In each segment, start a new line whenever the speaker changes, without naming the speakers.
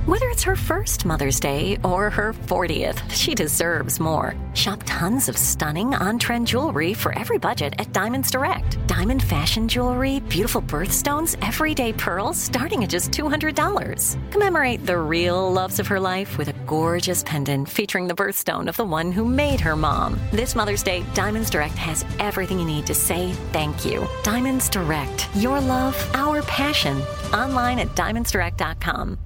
Whether it's her first Mother's Day or her 40th, she deserves more. Shop tons of stunning on-trend jewelry for every budget at Diamonds Direct. Diamond fashion jewelry, beautiful birthstones, everyday pearls starting at just $200. Commemorate the real loves of her life with a gorgeous pendant featuring the birthstone of the one who made her mom. This Mother's Day, Diamonds Direct has everything you need to say thank you. Diamonds Direct. Your love, our passion. Online at diamondsdirect.com.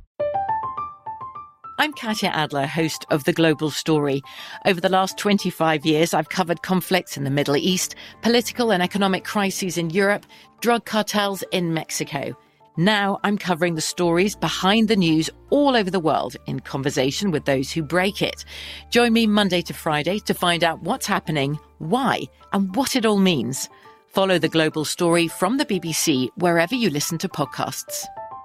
I'm Katya Adler, host of The Global Story. Over the last 25 years, I've covered conflicts in the Middle East, political and economic crises in Europe, drug cartels in Mexico. Now I'm covering the stories behind the news all over the world in conversation with those who break it. Join me Monday to Friday to find out what's happening, why, and what it all means. Follow The Global Story from the BBC wherever you listen to podcasts.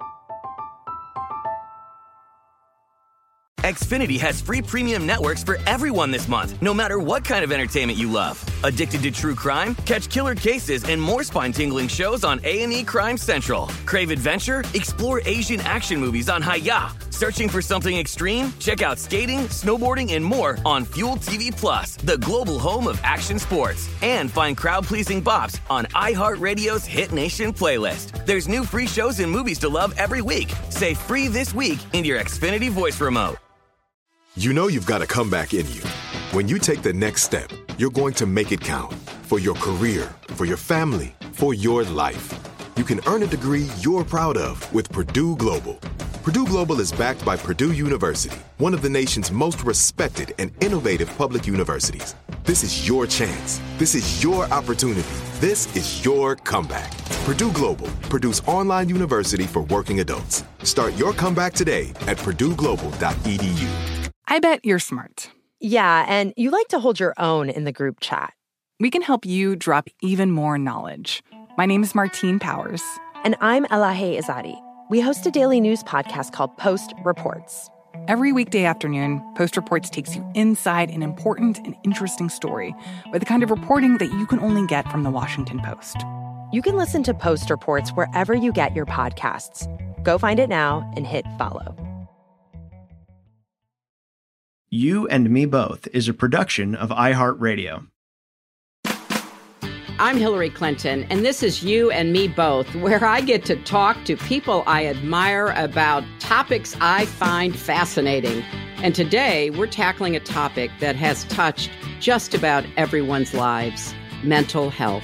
Xfinity has free premium networks for everyone this month, no matter what kind of entertainment you love. Addicted to true crime? Catch killer cases and more spine-tingling shows on A&E Crime Central. Crave adventure? Explore Asian action movies on Hi-YAH. Searching for something extreme? Check out skating, snowboarding, and more on Fuel TV Plus, the global home of action sports. And find crowd-pleasing bops on iHeartRadio's Hit Nation playlist. There's new free shows and movies to love every week. Say free this week in your Xfinity voice remote.
You know you've got a comeback in you. When you take the next step, you're going to make it count. For your career, for your family, for your life. You can earn a degree you're proud of with Purdue Global. Purdue Global is backed by Purdue University, one of the nation's most respected and innovative public universities. This is your chance. This is your opportunity. This is your comeback. Purdue Global, Purdue's online university for working adults. Start your comeback today at purdueglobal.edu.
I bet you're smart.
Yeah, and you like to hold your own in the group chat.
We can help you drop even more knowledge. My name is Martine Powers.
And I'm Elahe Izadi. We host a daily news podcast called Post Reports.
Every weekday afternoon, Post Reports takes you inside an important and interesting story with the kind of reporting that you can only get from the Washington Post.
You can listen to Post Reports wherever you get your podcasts. Go find it now and hit follow.
You and Me Both is a production of iHeartRadio.
I'm Hillary Clinton, and this is You and Me Both, where I get to talk to people I admire about topics I find fascinating. And today, we're tackling a topic that has touched just about everyone's lives: mental health.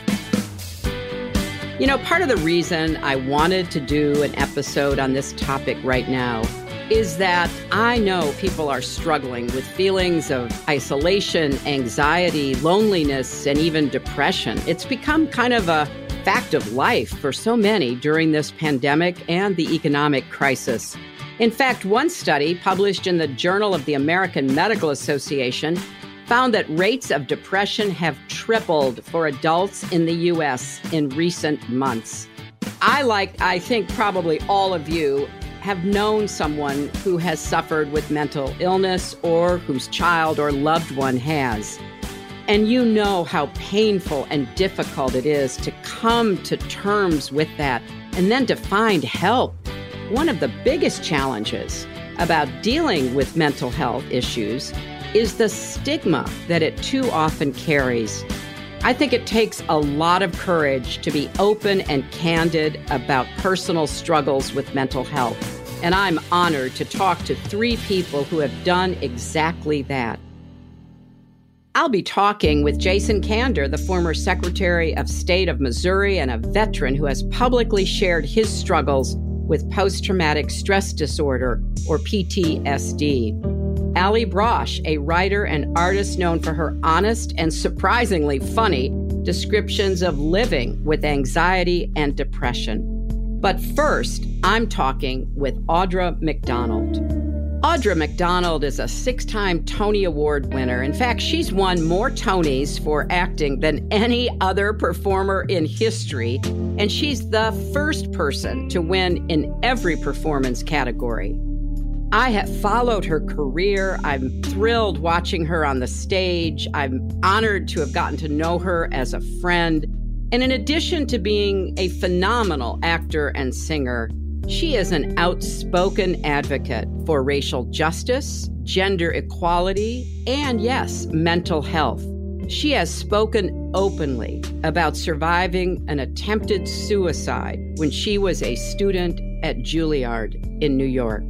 You know, part of the reason I wanted to do an episode on this topic right now is that I know people are struggling with feelings of isolation, anxiety, loneliness, and even depression. It's become kind of a fact of life for so many during this pandemic and the economic crisis. In fact, one study published in the Journal of the American Medical Association found that rates of depression have tripled for adults in the U.S. in recent months. I think probably all of you have known someone who has suffered with mental illness or whose child or loved one has. And you know how painful and difficult it is to come to terms with that and then to find help. One of the biggest challenges about dealing with mental health issues is the stigma that it too often carries. I think it takes a lot of courage to be open and candid about personal struggles with mental health. And I'm honored to talk to three people who have done exactly that. I'll be talking with Jason Kander, the former Secretary of State of Missouri and a veteran who has publicly shared his struggles with post-traumatic stress disorder, or PTSD. Ali Brosh, a writer and artist known for her honest and surprisingly funny descriptions of living with anxiety and depression. But first, I'm talking with Audra McDonald. Audra McDonald is a 6-time Tony Award winner. In fact, she's won more Tonys for acting than any other performer in history, and she's the first person to win in every performance category. I have followed her career. I'm thrilled watching her on the stage. I'm honored to have gotten to know her as a friend. And in addition to being a phenomenal actor and singer, She is an outspoken advocate for racial justice, gender equality, and yes, mental health. She has spoken openly about surviving an attempted suicide when she was a student at Juilliard in New York.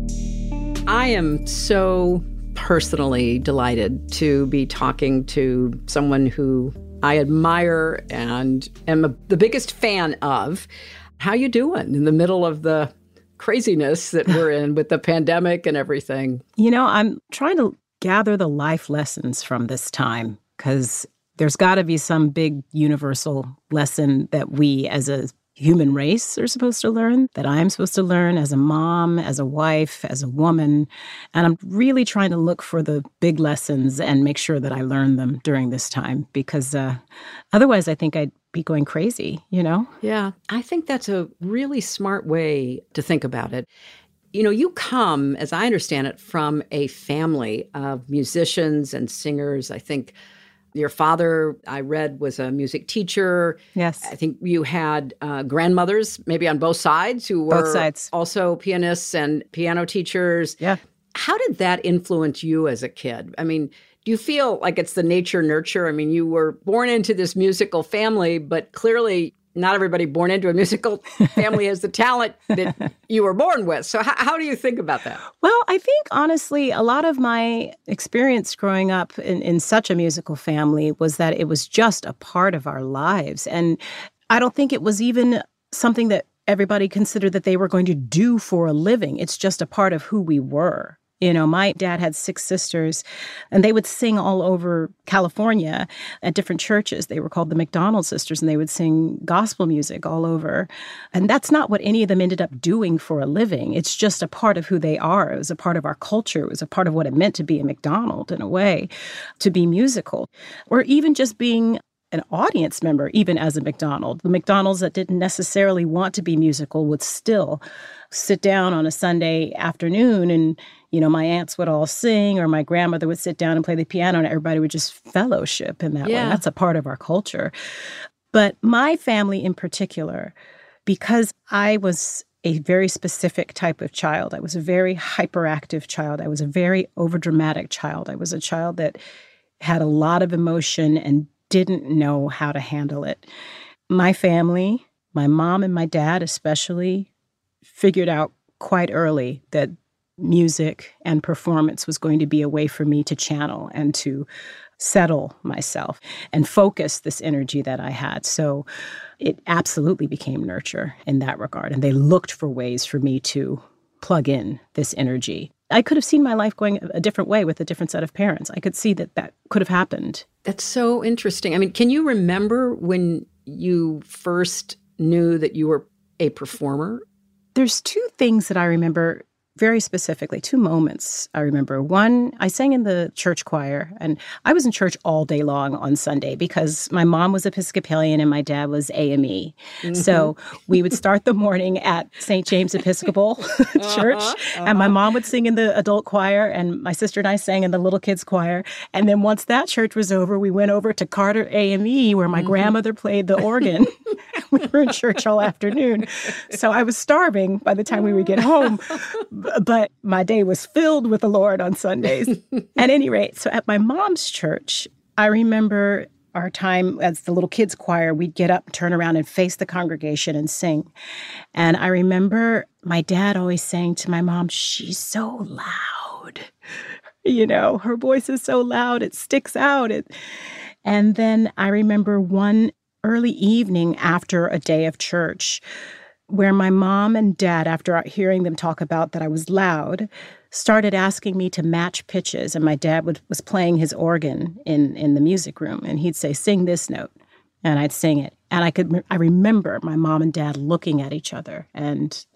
I am so personally delighted to be talking to someone who I admire and am the biggest fan of. How you doing in the middle of the craziness that we're in with the pandemic and everything?
You know, I'm trying to gather the life lessons from this time, because there's got to be some big universal lesson that we as a human race are supposed to learn, that I'm supposed to learn as a mom, as a wife, as a woman. And I'm really trying to look for the big lessons and make sure that I learn them during this time, because otherwise I think I'd be going crazy, you know?
Yeah, I think that's a really smart way to think about it. You know, you come, as I understand it, from a family of musicians and singers. I think your father, I read, was a music teacher.
Yes.
I think you had grandmothers, maybe on both sides, who were also pianists and piano teachers.
Yeah.
How did that influence you as a kid? I mean, do you feel like it's the nature-nurture? I mean, you were born into this musical family, but clearly not everybody born into a musical family has the talent that you were born with. So how do you think about that?
Well, I think, honestly, a lot of my experience growing up in such a musical family was that it was just a part of our lives. And I don't think it was even something that everybody considered that they were going to do for a living. It's just a part of who we were. You know, my dad had 6 sisters, and they would sing all over California at different churches. They were called the McDonald Sisters, and they would sing gospel music all over. And that's not what any of them ended up doing for a living. It's just a part of who they are. It was a part of our culture. It was a part of what it meant to be a McDonald, in a way, to be musical, or even just being an audience member, even as a McDonald. The McDonalds that didn't necessarily want to be musical would still sit down on a Sunday afternoon, and, you know, my aunts would all sing, or my grandmother would sit down and play the piano, and everybody would just fellowship in that way. That's a part of our culture. But my family in particular, because I was a very specific type of child, I was a very hyperactive child, I was a very overdramatic child, I was a child that had a lot of emotion and didn't know how to handle it. My family, my mom and my dad especially, figured out quite early that music and performance was going to be a way for me to channel and to settle myself and focus this energy that I had. So it absolutely became nurture in that regard. And they looked for ways for me to plug in this energy. I could have seen my life going a different way with a different set of parents. I could see that that could have happened.
That's so interesting. I mean, can you remember when you first knew that you were a performer?
There's 2 things that I remember very specifically, 2 moments I remember. One, I sang in the church choir, and I was in church all day long on Sunday because my mom was Episcopalian and my dad was AME. Mm-hmm. So we would start the morning at St. James Episcopal Church, and my mom would sing in the adult choir, and my sister and I sang in the little kids choir. And then once that church was over, we went over to Carter AME, where my grandmother played the organ. We were in church all afternoon. So I was starving by the time we would get home. But my day was filled with the Lord on Sundays. At any rate, so at my mom's church, I remember our time as the little kids choir, we'd get up, turn around, and face the congregation and sing. And I remember my dad always saying to my mom, "She's so loud. You know, her voice is so loud, it sticks out." And then I remember one early evening after a day of church, where my mom and dad, after hearing them talk about that I was loud, started asking me to match pitches. And my dad was playing his organ in the music room, and he'd say, "Sing this note," and I'd sing it. And I remember my mom and dad looking at each other, and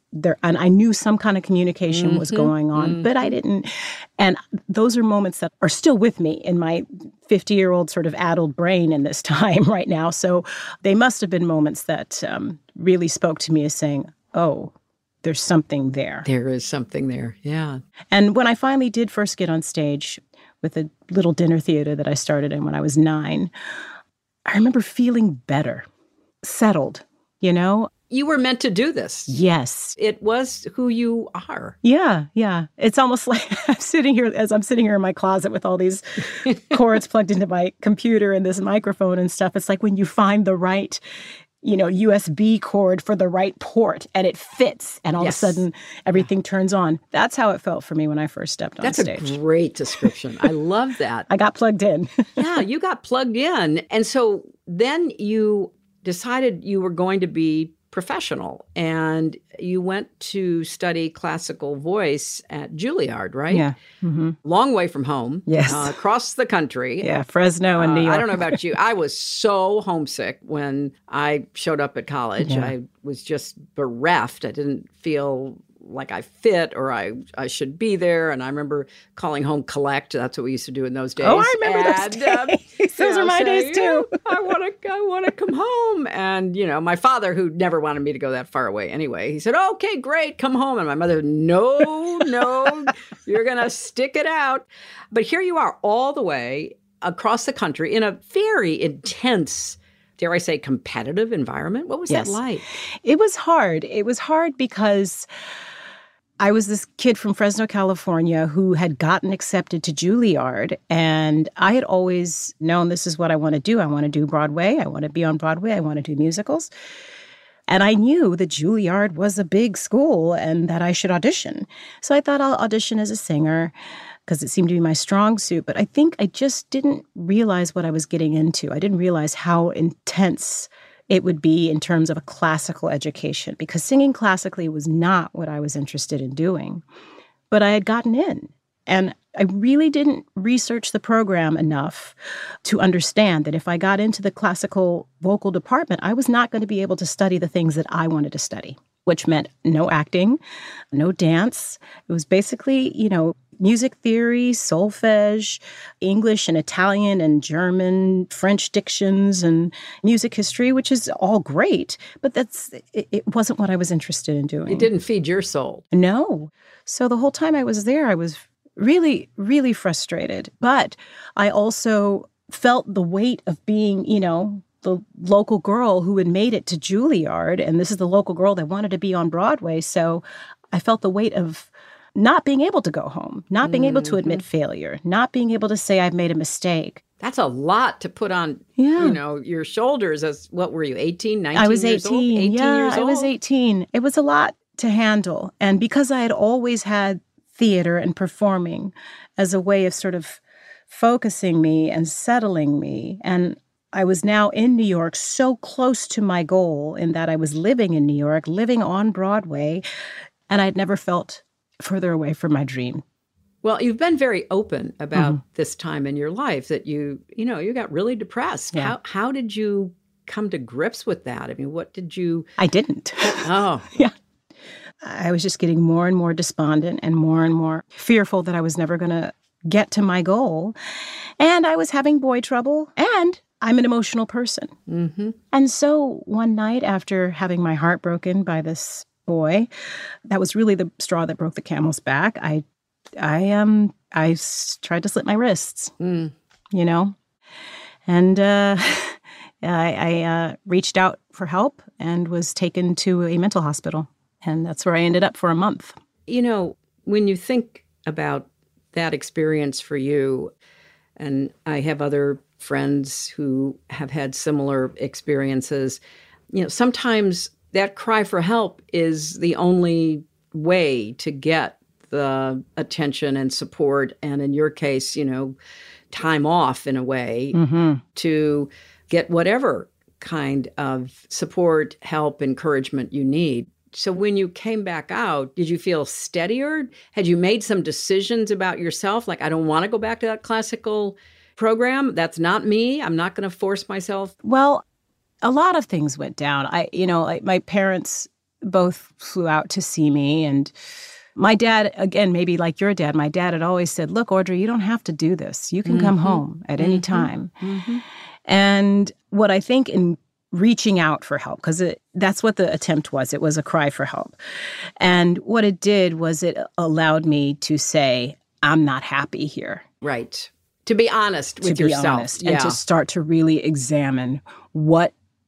I knew some kind of communication was going on, but I didn't. And those are moments that are still with me in my 50-year-old sort of addled brain in this time right now. So they must have been moments that really spoke to me as saying, "Oh, there's something there."
There is something there, yeah.
And when I finally did first get on stage with a little dinner theater that I started in when I was 9, I remember feeling better, settled, you know?
you were meant to do this.
Yes.
It was who you are.
Yeah, yeah. It's almost like I'm sitting here in my closet with all these cords plugged into my computer and this microphone and stuff. It's like when you find the right, USB cord for the right port and it fits and all of a sudden everything turns on. That's how it felt for me when I first stepped on stage.
That's a great description. I love that.
I got plugged in.
Yeah, you got plugged in. And so then you decided you were going to be professional and you went to study classical voice at Juilliard, right?
Yeah. Mm-hmm.
Long way from home.
Yes.
Across the country.
Yeah, Fresno and New York.
I don't know about you. I was so homesick when I showed up at college.
Yeah.
I was just bereft. I didn't feel like I fit or I should be there. And I remember calling home collect. That's what we used to do in those days.
Oh, I remember those days. Those are my days too.
I want to come home. And, my father, who never wanted me to go that far away anyway, he said, okay, great, come home. And my mother, no, you're going to stick it out. But here you are all the way across the country in a very intense, dare I say, competitive environment. What was that like?
It was hard. It was hard because I was this kid from Fresno, California, who had gotten accepted to Juilliard. And I had always known this is what I want to do. I want to do Broadway. I want to be on Broadway. I want to do musicals. And I knew that Juilliard was a big school and that I should audition. So I thought I'll audition as a singer because it seemed to be my strong suit. But I think I just didn't realize what I was getting into. I didn't realize how intense it would be in terms of a classical education, because singing classically was not what I was interested in doing. But I had gotten in, and I really didn't research the program enough to understand that if I got into the classical vocal department, I was not going to be able to study the things that I wanted to study, which meant no acting, no dance. It was basically, music theory, solfege, English and Italian and German, French dictions, and music history, which is all great. But it wasn't what I was interested in doing.
It didn't feed your soul.
No. So the whole time I was there, I was really, really frustrated. But I also felt the weight of being, the local girl who had made it to Juilliard, and this is the local girl that wanted to be on Broadway. So I felt the weight of not being able to go home, not being able to admit failure, not being able to say I've made a mistake.
That's a lot to put on, your shoulders. As what were you, 18, 19
I was 18.
Years old? 18 years old?
I was 18. It was a lot to handle. And because I had always had theater and performing as a way of sort of focusing me and settling me, and I was now in New York, so close to my goal in that I was living in New York, living on Broadway, and I'd never felt further away from my dream.
Well, you've been very open about this time in your life that you got really depressed.
Yeah.
How did you come to grips with that? I mean, what did you...
I didn't.
Oh.
Yeah. I was just getting more and more despondent and more fearful that I was never going to get to my goal. And I was having boy trouble, and I'm an emotional person.
Mm-hmm.
And so one night after having my heart broken by this boy, that was really the straw that broke the camel's back. I tried to slit my wrists, and I reached out for help and was taken to a mental hospital, and that's where I ended up for a month.
When you think about that experience for you, and I have other friends who have had similar experiences, sometimes that cry for help is the only way to get the attention and support, and in your case, time off in a way to get whatever kind of support, help, encouragement you need. So when you came back out, did you feel steadier? Had you made some decisions about yourself? Like, I don't want to go back to that classical program. That's not me. I'm not going to force myself.
Well, a lot of things went down. My parents both flew out to see me, and my dad, again, maybe like your dad, my dad had always said, look, Audrey, you don't have to do this. You can come home at any time.
Mm-hmm.
And what I think in reaching out for help, because that's what the attempt was. It was a cry for help. And what it did was it allowed me to say, I'm not happy here.
Right. To be honest with yourself.
And to start to really examine what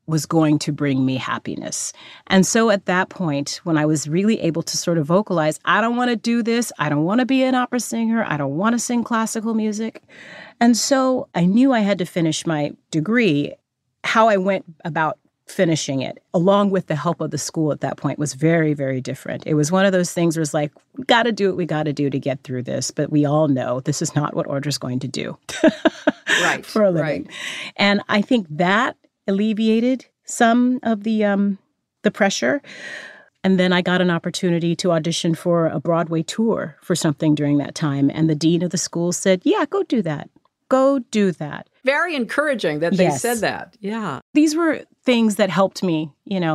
was going to bring me happiness. And so at that point, when I was really able to sort of vocalize, I don't want to do this. I don't want to be an opera singer. I don't want to sing classical music. And so I knew I had to finish my degree. How I went about finishing it, along with the help of the school at that point, was very, very different. It was one of those things where it's like, we got to do what we got to do to get through this. But we all know this is not what Audra's going to do
right,
for a living.
Right.
And I think that alleviated some of the pressure. And then I got an opportunity to audition for a Broadway tour for something during that time. And the dean of the school said, yeah, go do that. Go do that.
Very encouraging that they said that. Yeah.
These were things that helped me,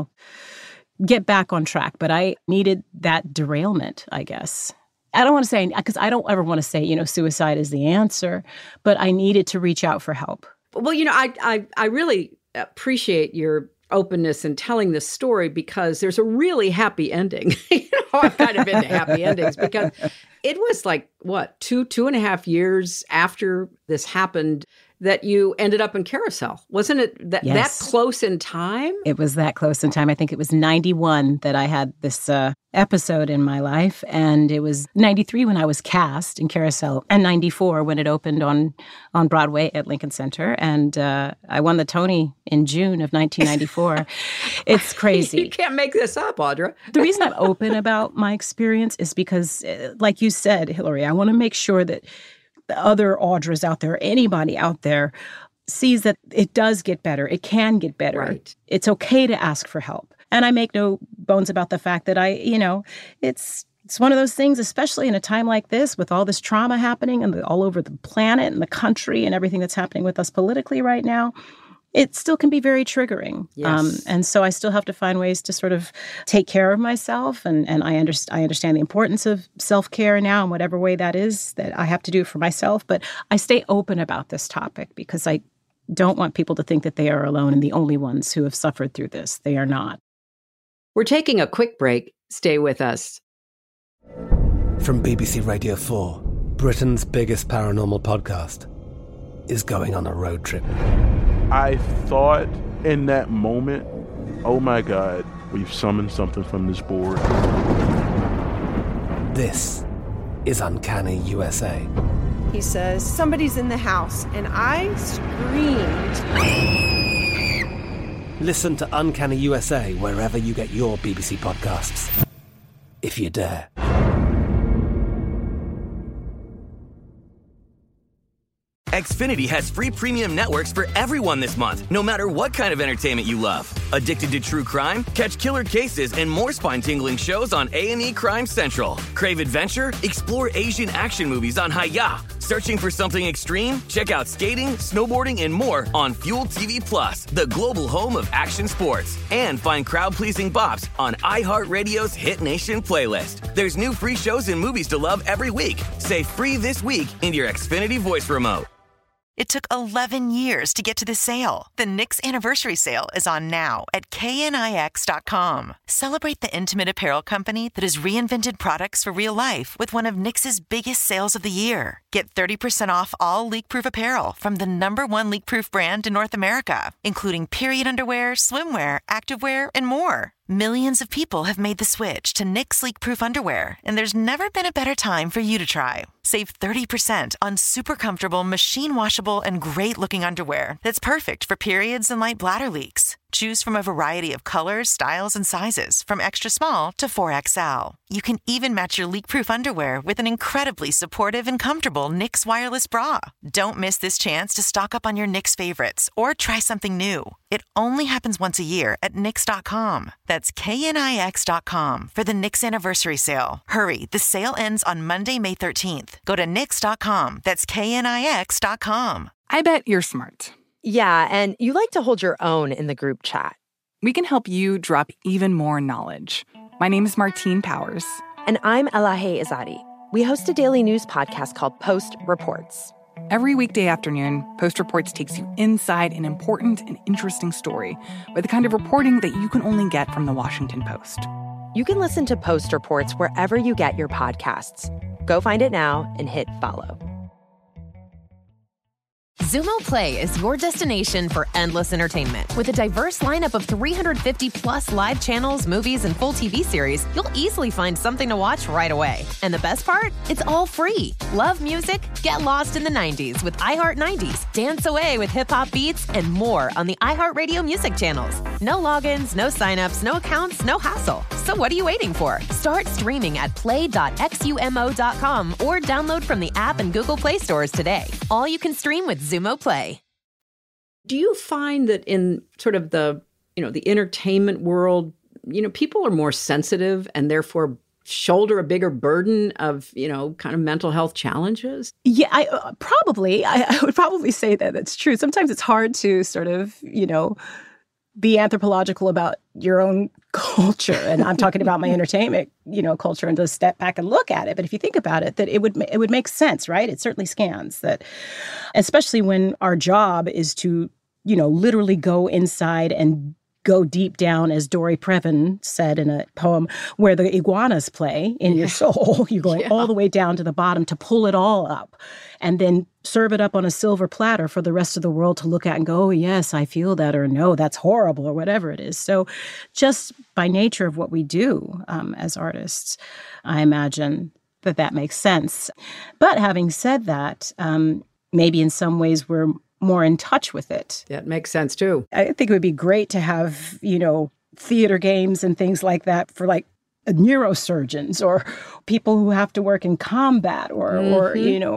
get back on track. But I needed that derailment, I guess. I don't want to say, because I don't ever want to say, suicide is the answer. But I needed to reach out for help.
Well, I really appreciate your openness in telling this story because there's a really happy ending. I'm kind of into happy endings because it was like, what, 2.5 years after this happened that you ended up in Carousel. Wasn't it that close in time?
It was that close in time. I think it was 91 that I had this episode in my life. And it was 93 when I was cast in Carousel and 94 when it opened on Broadway at Lincoln Center. And I won the Tony in June of 1994. It's crazy.
You can't make this up, Audra.
The reason I'm open about my experience is because, like you said, Hillary, I want to make sure that the other Audras out there, anybody out there, sees that it does get better. It can get better.
Right.
It's okay to ask for help. And I make no bones about the fact that it's one of those things, especially in a time like this, with all this trauma happening and all over the planet and the country and everything that's happening with us politically right now. It still can be very triggering.
Yes.
And so I still have to find ways to sort of take care of myself. And I understand the importance of self-care now in whatever way that is, that I have to do for myself. But I stay open about this topic because I don't want people to think that they are alone and the only ones who have suffered through this. They are not.
We're taking a quick break. Stay with us.
From BBC Radio 4, Britain's biggest paranormal podcast is going on a road trip.
I thought in that moment, oh my God, we've summoned something from this board.
This is Uncanny USA.
He says, somebody's in the house, and I screamed.
Listen to Uncanny USA wherever you get your BBC podcasts, if you dare.
Xfinity has free premium networks for everyone this month, no matter what kind of entertainment you love. Addicted to true crime? Catch killer cases and more spine-tingling shows on A&E Crime Central. Crave adventure? Explore Asian action movies on Hi-YAH. Searching for something extreme? Check out skating, snowboarding, and more on Fuel TV Plus, the global home of action sports. And find crowd-pleasing bops on iHeartRadio's Hit Nation playlist. There's new free shows and movies to love every week. Say free this week in your Xfinity voice remote.
It took 11 years to get to this sale. The Knix Anniversary Sale is on now at knix.com. Celebrate the intimate apparel company that has reinvented products for real life with one of Knix's biggest sales of the year. Get 30% off all leak-proof apparel from the #1 leak-proof brand in North America, including period underwear, swimwear, activewear, and more. Millions of people have made the switch to Knix leak-proof underwear, and there's never been a better time for you to try. Save 30% on super comfortable, machine-washable, and great-looking underwear that's perfect for periods and light bladder leaks. Choose from a variety of colors, styles, and sizes, from extra small to 4XL. You can even match your leak-proof underwear with an incredibly supportive and comfortable Knix wireless bra. Don't miss this chance to stock up on your Knix favorites or try something new. It only happens once a year at Knix.com. That's knix.com for the Knix Anniversary Sale. Hurry, the sale ends on Monday, May 13th. Go to Knix.com. That's knix.com.
I bet you're smart.
Yeah, and you like to hold your own in the group chat.
We can help you drop even more knowledge. My name is Martine Powers.
And I'm Elahe Izadi. We host a daily news podcast called Post Reports.
Every weekday afternoon, Post Reports takes you inside an important and interesting story with the kind of reporting that you can only get from the Washington Post.
You can listen to Post Reports wherever you get your podcasts. Go find it now and hit follow. Xumo Play is your destination for endless entertainment. With a diverse lineup of 350 plus live channels, movies, and full TV series, you'll easily find something to watch right away. And the best part? It's all free. Love music? Get lost in the 90s with iHeart 90s, dance away with hip-hop beats, and more on the iHeartRadio music channels. No logins, no signups, no accounts, no hassle. So what are you waiting for? Start streaming at play.xumo.com or download from the app and Google Play stores today. All you can stream with Xumo Play.
Do you find that in sort of the entertainment world, people are more sensitive and therefore shoulder a bigger burden of, kind of mental health challenges?
Yeah, I would probably say that that's true. Sometimes it's hard to sort of, be anthropological about your own culture. And I'm talking about my entertainment, culture, and to step back and look at it. But if you think about it, that it would make sense, right? It certainly scans that, especially when our job is to, literally go inside and go deep down, as Dory Previn said in a poem, where the iguanas play in your soul. You're going all the way down to the bottom to pull it all up and then serve it up on a silver platter for the rest of the world to look at and go, oh, yes, I feel that, or no, that's horrible, or whatever it is. So just by nature of what we do as artists, I imagine that makes sense. But having said that, maybe in some ways we're more in touch with it.
That makes sense, too.
I think it would be great to have, theater games and things like that for like neurosurgeons or people who have to work in combat or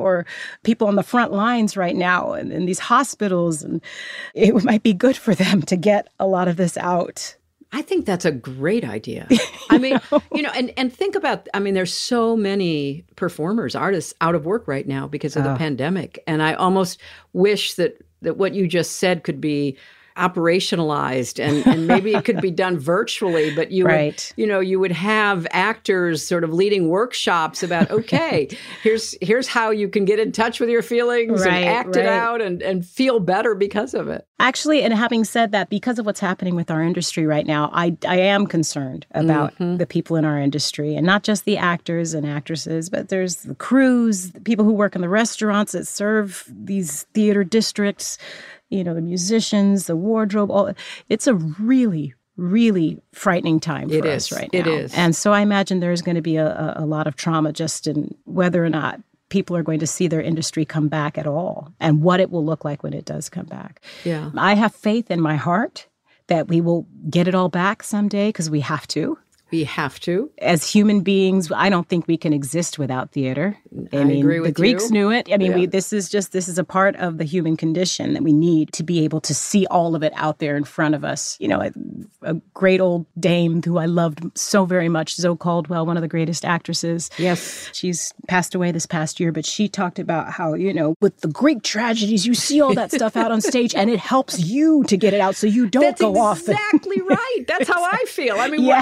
people on the front lines right now and in these hospitals. And it might be good for them to get a lot of this out.
I think that's a great idea. I mean, and think about, there's so many performers, artists out of work right now because of the pandemic. And I almost wish that what you just said could be operationalized and maybe it could be done virtually, but you would have actors sort of leading workshops about, okay, here's how you can get in touch with your feelings and act it out and feel better because of it.
Actually, and having said that, because of what's happening with our industry right now, I am concerned about the people in our industry, and not just the actors and actresses, but there's the crews, the people who work in the restaurants that serve these theater districts, the musicians, the wardrobe. It's a really, really frightening time for us right now.
It is.
And so I imagine there's going to be a lot of trauma just in whether or not people are going to see their industry come back at all and what it will look like when it does come back.
Yeah.
I have faith in my heart that we will get it all back someday because we have to.
We have to.
As human beings, I don't think we can exist without theater.
I agree with you.
The Greeks knew it. This is a part of the human condition that we need to be able to see all of it out there in front of us. A great old dame who I loved so very much, Zoe Caldwell, one of the greatest actresses.
Yes.
She's passed away this past year, but she talked about how, with the Greek tragedies, you see all that stuff out on stage and it helps you to get it out so you don't go off.
That's exactly right. That's how I feel.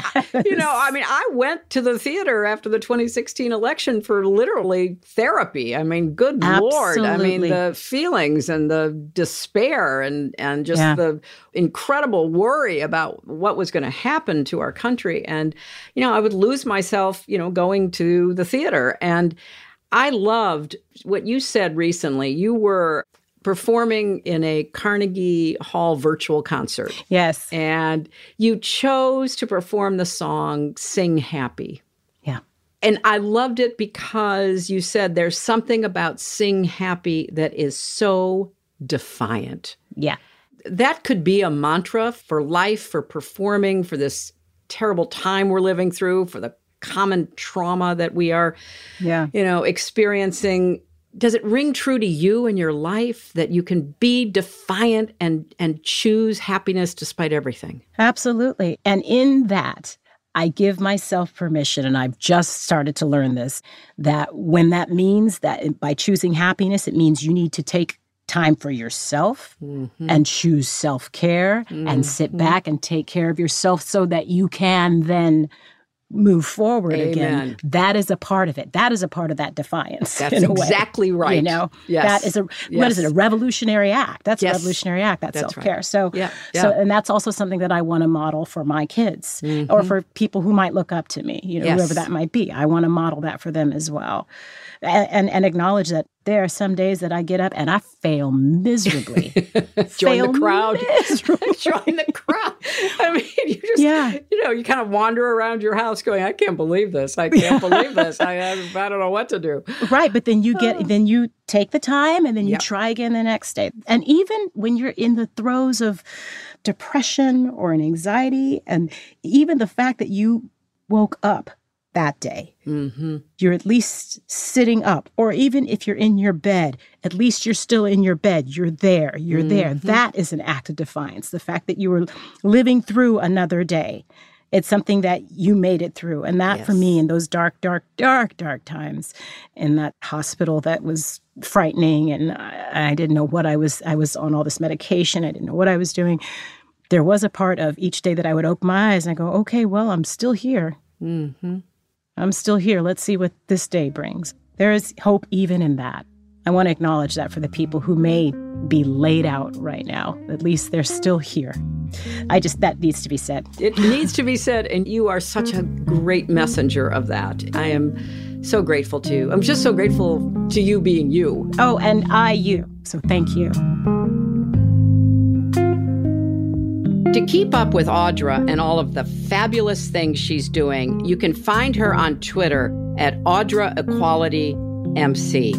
I went to the theater after the 2016 election for literally therapy. Good Lord. The feelings and the despair and just the incredible worry about what was going to happen to our country. And, I would lose myself, going to the theater. And I loved what you said recently. You were performing in a Carnegie Hall virtual concert.
Yes.
And you chose to perform the song Sing Happy.
Yeah.
And I loved it because you said there's something about Sing Happy that is so defiant.
Yeah.
That could be a mantra for life, for performing, for this terrible time we're living through, for the common trauma that we are, experiencing. Does it ring true to you in your life that you can be defiant and choose happiness despite everything?
Absolutely. And in that, I give myself permission, and I've just started to learn this, that when that means that by choosing happiness, it means you need to take time for yourself and choose self-care and sit back and take care of yourself so that you can then move forward again. That is a part of it. That is a part of that defiance.
That's exactly right.
Yes. That is what is it? A revolutionary act. That's a revolutionary act. That's self-care.
Right.
So, and that's also something that I want to model for my kids or for people who might look up to me, whoever that might be. I want to model that for them as well. And acknowledge that there are some days that I get up and I fail miserably.
Join the crowd. Join the crowd. I mean, you just, you kind of wander around your house going, I can't believe this. I can't believe this. I don't know what to do.
Right. But then then you take the time and then you try again the next day. And even when you're in the throes of depression or an anxiety, and even the fact that you woke up that day, you're at least sitting up. Or even if you're in your bed, at least you're still in your bed. You're there. You're there. That is an act of defiance. The fact that you were living through another day. It's something that you made it through. And that for me, in those dark times in that hospital, that was frightening. And I didn't know what I was on all this medication. I didn't know what I was doing. There was a part of each day that I would open my eyes and I go, okay, well, I'm still here. I'm still here. Let's see what this day brings. There is hope even in that. I want to acknowledge that for the people who may be laid out right now. At least they're still here. That needs to be said.
It needs to be said, and you are such a great messenger of that. I am so grateful to you. I'm just so grateful to you being you.
Oh, and you. So thank you.
To keep up with Audra and all of the fabulous things she's doing, you can find her on Twitter at Audra Equality MC.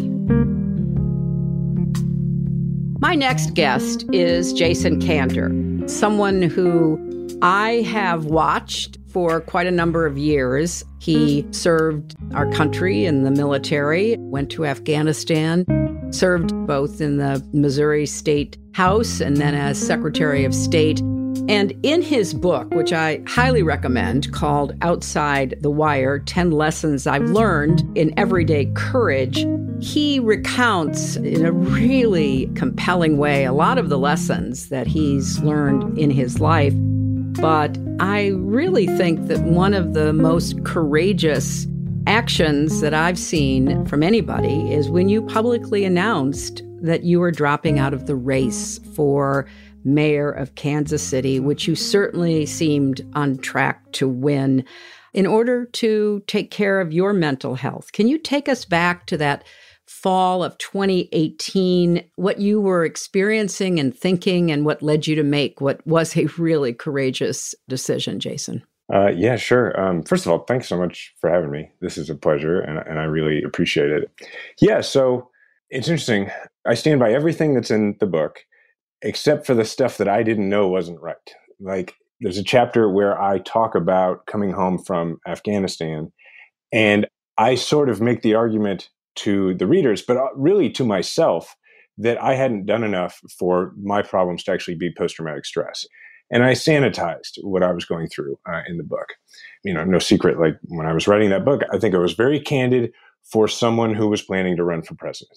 My next guest is Jason Kander, someone who I have watched for quite a number of years. He served our country in the military, went to Afghanistan, served both in the Missouri State House and then as Secretary of State. And in his book, which I highly recommend, called Outside the Wire, 10 Lessons I've Learned in Everyday Courage, he recounts in a really compelling way a lot of the lessons that he's learned in his life. But I really think that one of the most courageous actions that I've seen from anybody is when you publicly announced that you were dropping out of the race for mayor of Kansas City, which you certainly seemed on track to win, in order to take care of your mental health. Can you take us back to that fall of 2018, what you were experiencing and thinking, and what led you to make what was a really courageous decision, Jason?
Yeah, sure. First of all, thanks so much for having me. This is a pleasure, and I really appreciate it. Yeah, so it's interesting. I stand by everything that's in the book, except for the stuff that I didn't know wasn't right. Like, there's a chapter where I talk about coming home from Afghanistan, and I sort of make the argument to the readers, but really to myself, that I hadn't done enough for my problems to actually be post-traumatic stress. And I sanitized what I was going through in the book. You know, no secret, like when I was writing that book, I think I was very candid for someone who was planning to run for president.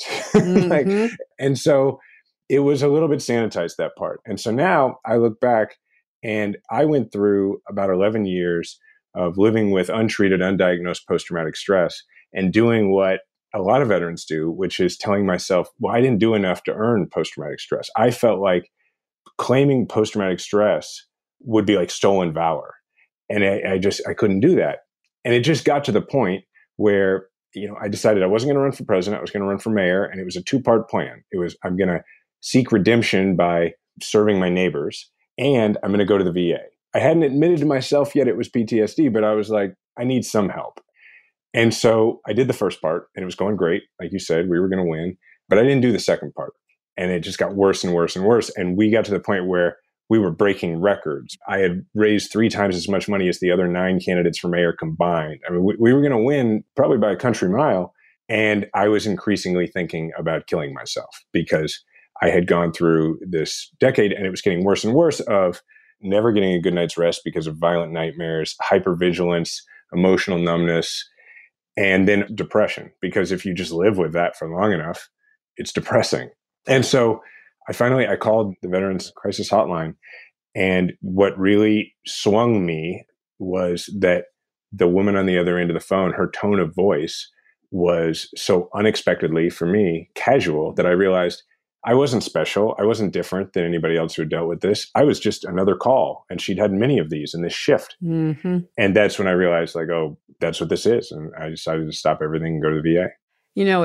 And so it was a little bit sanitized, that part. And so now I look back and I went through about 11 years of living with untreated, undiagnosed post-traumatic stress and doing what a lot of veterans do, which is telling myself, well, I didn't do enough to earn post-traumatic stress. I felt like claiming post-traumatic stress would be like stolen valor. And I couldn't do that. And it just got to the point where, you know, I decided I wasn't going to run for president. I was going to run for mayor. And it was a two-part plan. It was, I'm going to seek redemption by serving my neighbors, and I'm going to go to the VA. I hadn't admitted to myself yet it was PTSD, but I was like, I need some help. And so I did the first part, and it was going great. Like you said, we were going to win, but I didn't do the second part. And it just got worse and worse and worse. And we got to the point where we were breaking records. I had raised 3 times as much money as the other 9 candidates for mayor combined. I mean, we were going to win probably by a country mile. And I was increasingly thinking about killing myself because I had gone through this decade, and it was getting worse and worse, of never getting a good night's rest because of violent nightmares, hypervigilance, emotional numbness, and then depression. Because if you just live with that for long enough, it's depressing. And so I called the Veterans Crisis Hotline. And what really swung me was that the woman on the other end of the phone, her tone of voice was so unexpectedly, for me, casual, that I realized I wasn't special. I wasn't different than anybody else who had dealt with this. I was just another call. And she'd had many of these in this shift. And that's when I realized, like, oh, that's what this is. And I decided to stop everything and go to the VA.
You know, it's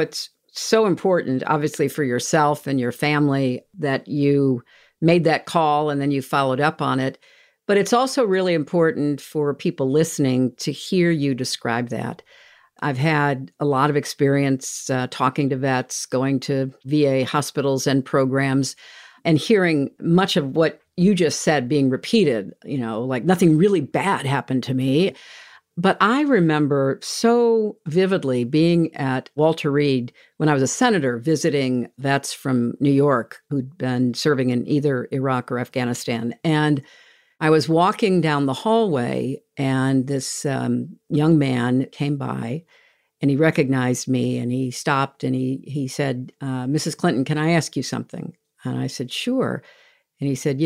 so important, obviously, for yourself and your family that you made that call and then you followed up on it. But it's also really important for people listening to hear you describe that. I've had a lot of experience talking to vets, going to VA hospitals and programs, and hearing much of what you just said being repeated, like nothing really bad happened to me. But I remember so vividly being at Walter Reed when I was a senator visiting vets from New York who'd been serving in either Iraq or Afghanistan. And I was walking down the hallway and this young man came by and he recognized me and he stopped and he said, Mrs. Clinton, can I ask you something? And I said, sure. And he said,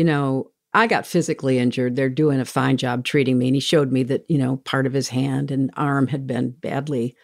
I got physically injured. They're doing a fine job treating me. And he showed me that, part of his hand and arm had been badly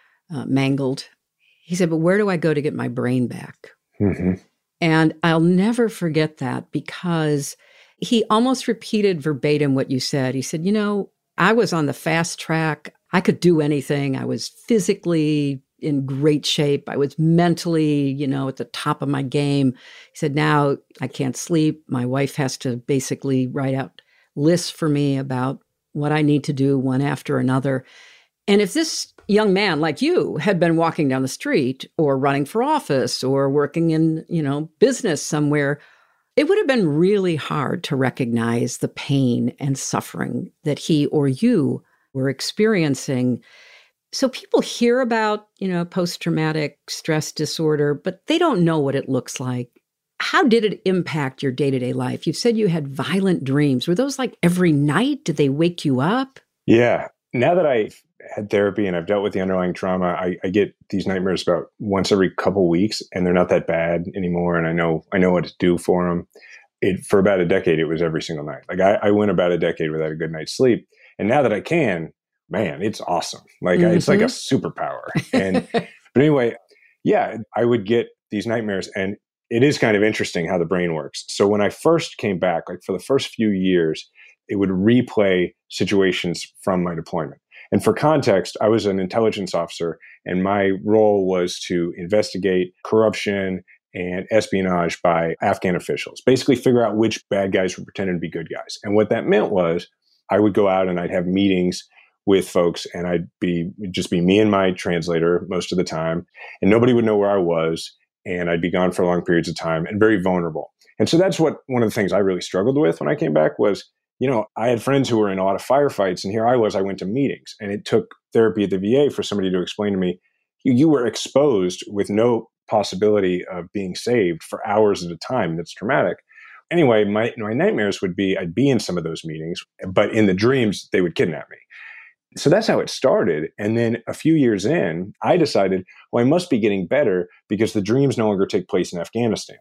mangled. He said, but where do I go to get my brain back? Mm-hmm. And I'll never forget that because he almost repeated verbatim what you said. He said, I was on the fast track. I could do anything. I was physically in great shape. I was mentally, at the top of my game. He said, now I can't sleep. My wife has to basically write out lists for me about what I need to do one after another. And if this young man like you had been walking down the street or running for office or working in, business somewhere, it would have been really hard to recognize the pain and suffering that he or you were experiencing. So people hear about, post-traumatic stress disorder, but they don't know what it looks like. How did it impact your day-to-day life? You said you had violent dreams. Were those like every night? Did they wake you up?
Yeah. Now that I've had therapy and I've dealt with the underlying trauma, I get these nightmares about once every couple weeks, and they're not that bad anymore. And I know what to do for them. For about a decade, it was every single night. Like I went about a decade without a good night's sleep. And now that I can, man, it's awesome. Like it's like a superpower. And but anyway, yeah, I would get these nightmares, and it is kind of interesting how the brain works. So when I first came back, like for the first few years, it would replay situations from my deployment. And for context, I was an intelligence officer, and my role was to investigate corruption and espionage by Afghan officials, basically figure out which bad guys were pretending to be good guys. And what that meant was I would go out and I'd have meetings with folks, and it'd just be me and my translator most of the time, and nobody would know where I was, and I'd be gone for long periods of time and very vulnerable. And so that's one of the things I really struggled with when I came back was, I had friends who were in a lot of firefights, and here I went to meetings, and it took therapy at the VA for somebody to explain to me, you were exposed with no possibility of being saved for hours at a time. That's traumatic. Anyway, my nightmares would be, I'd be in some of those meetings, but in the dreams, they would kidnap me. So that's how it started. And then a few years in, I decided, I must be getting better because the dreams no longer take place in Afghanistan,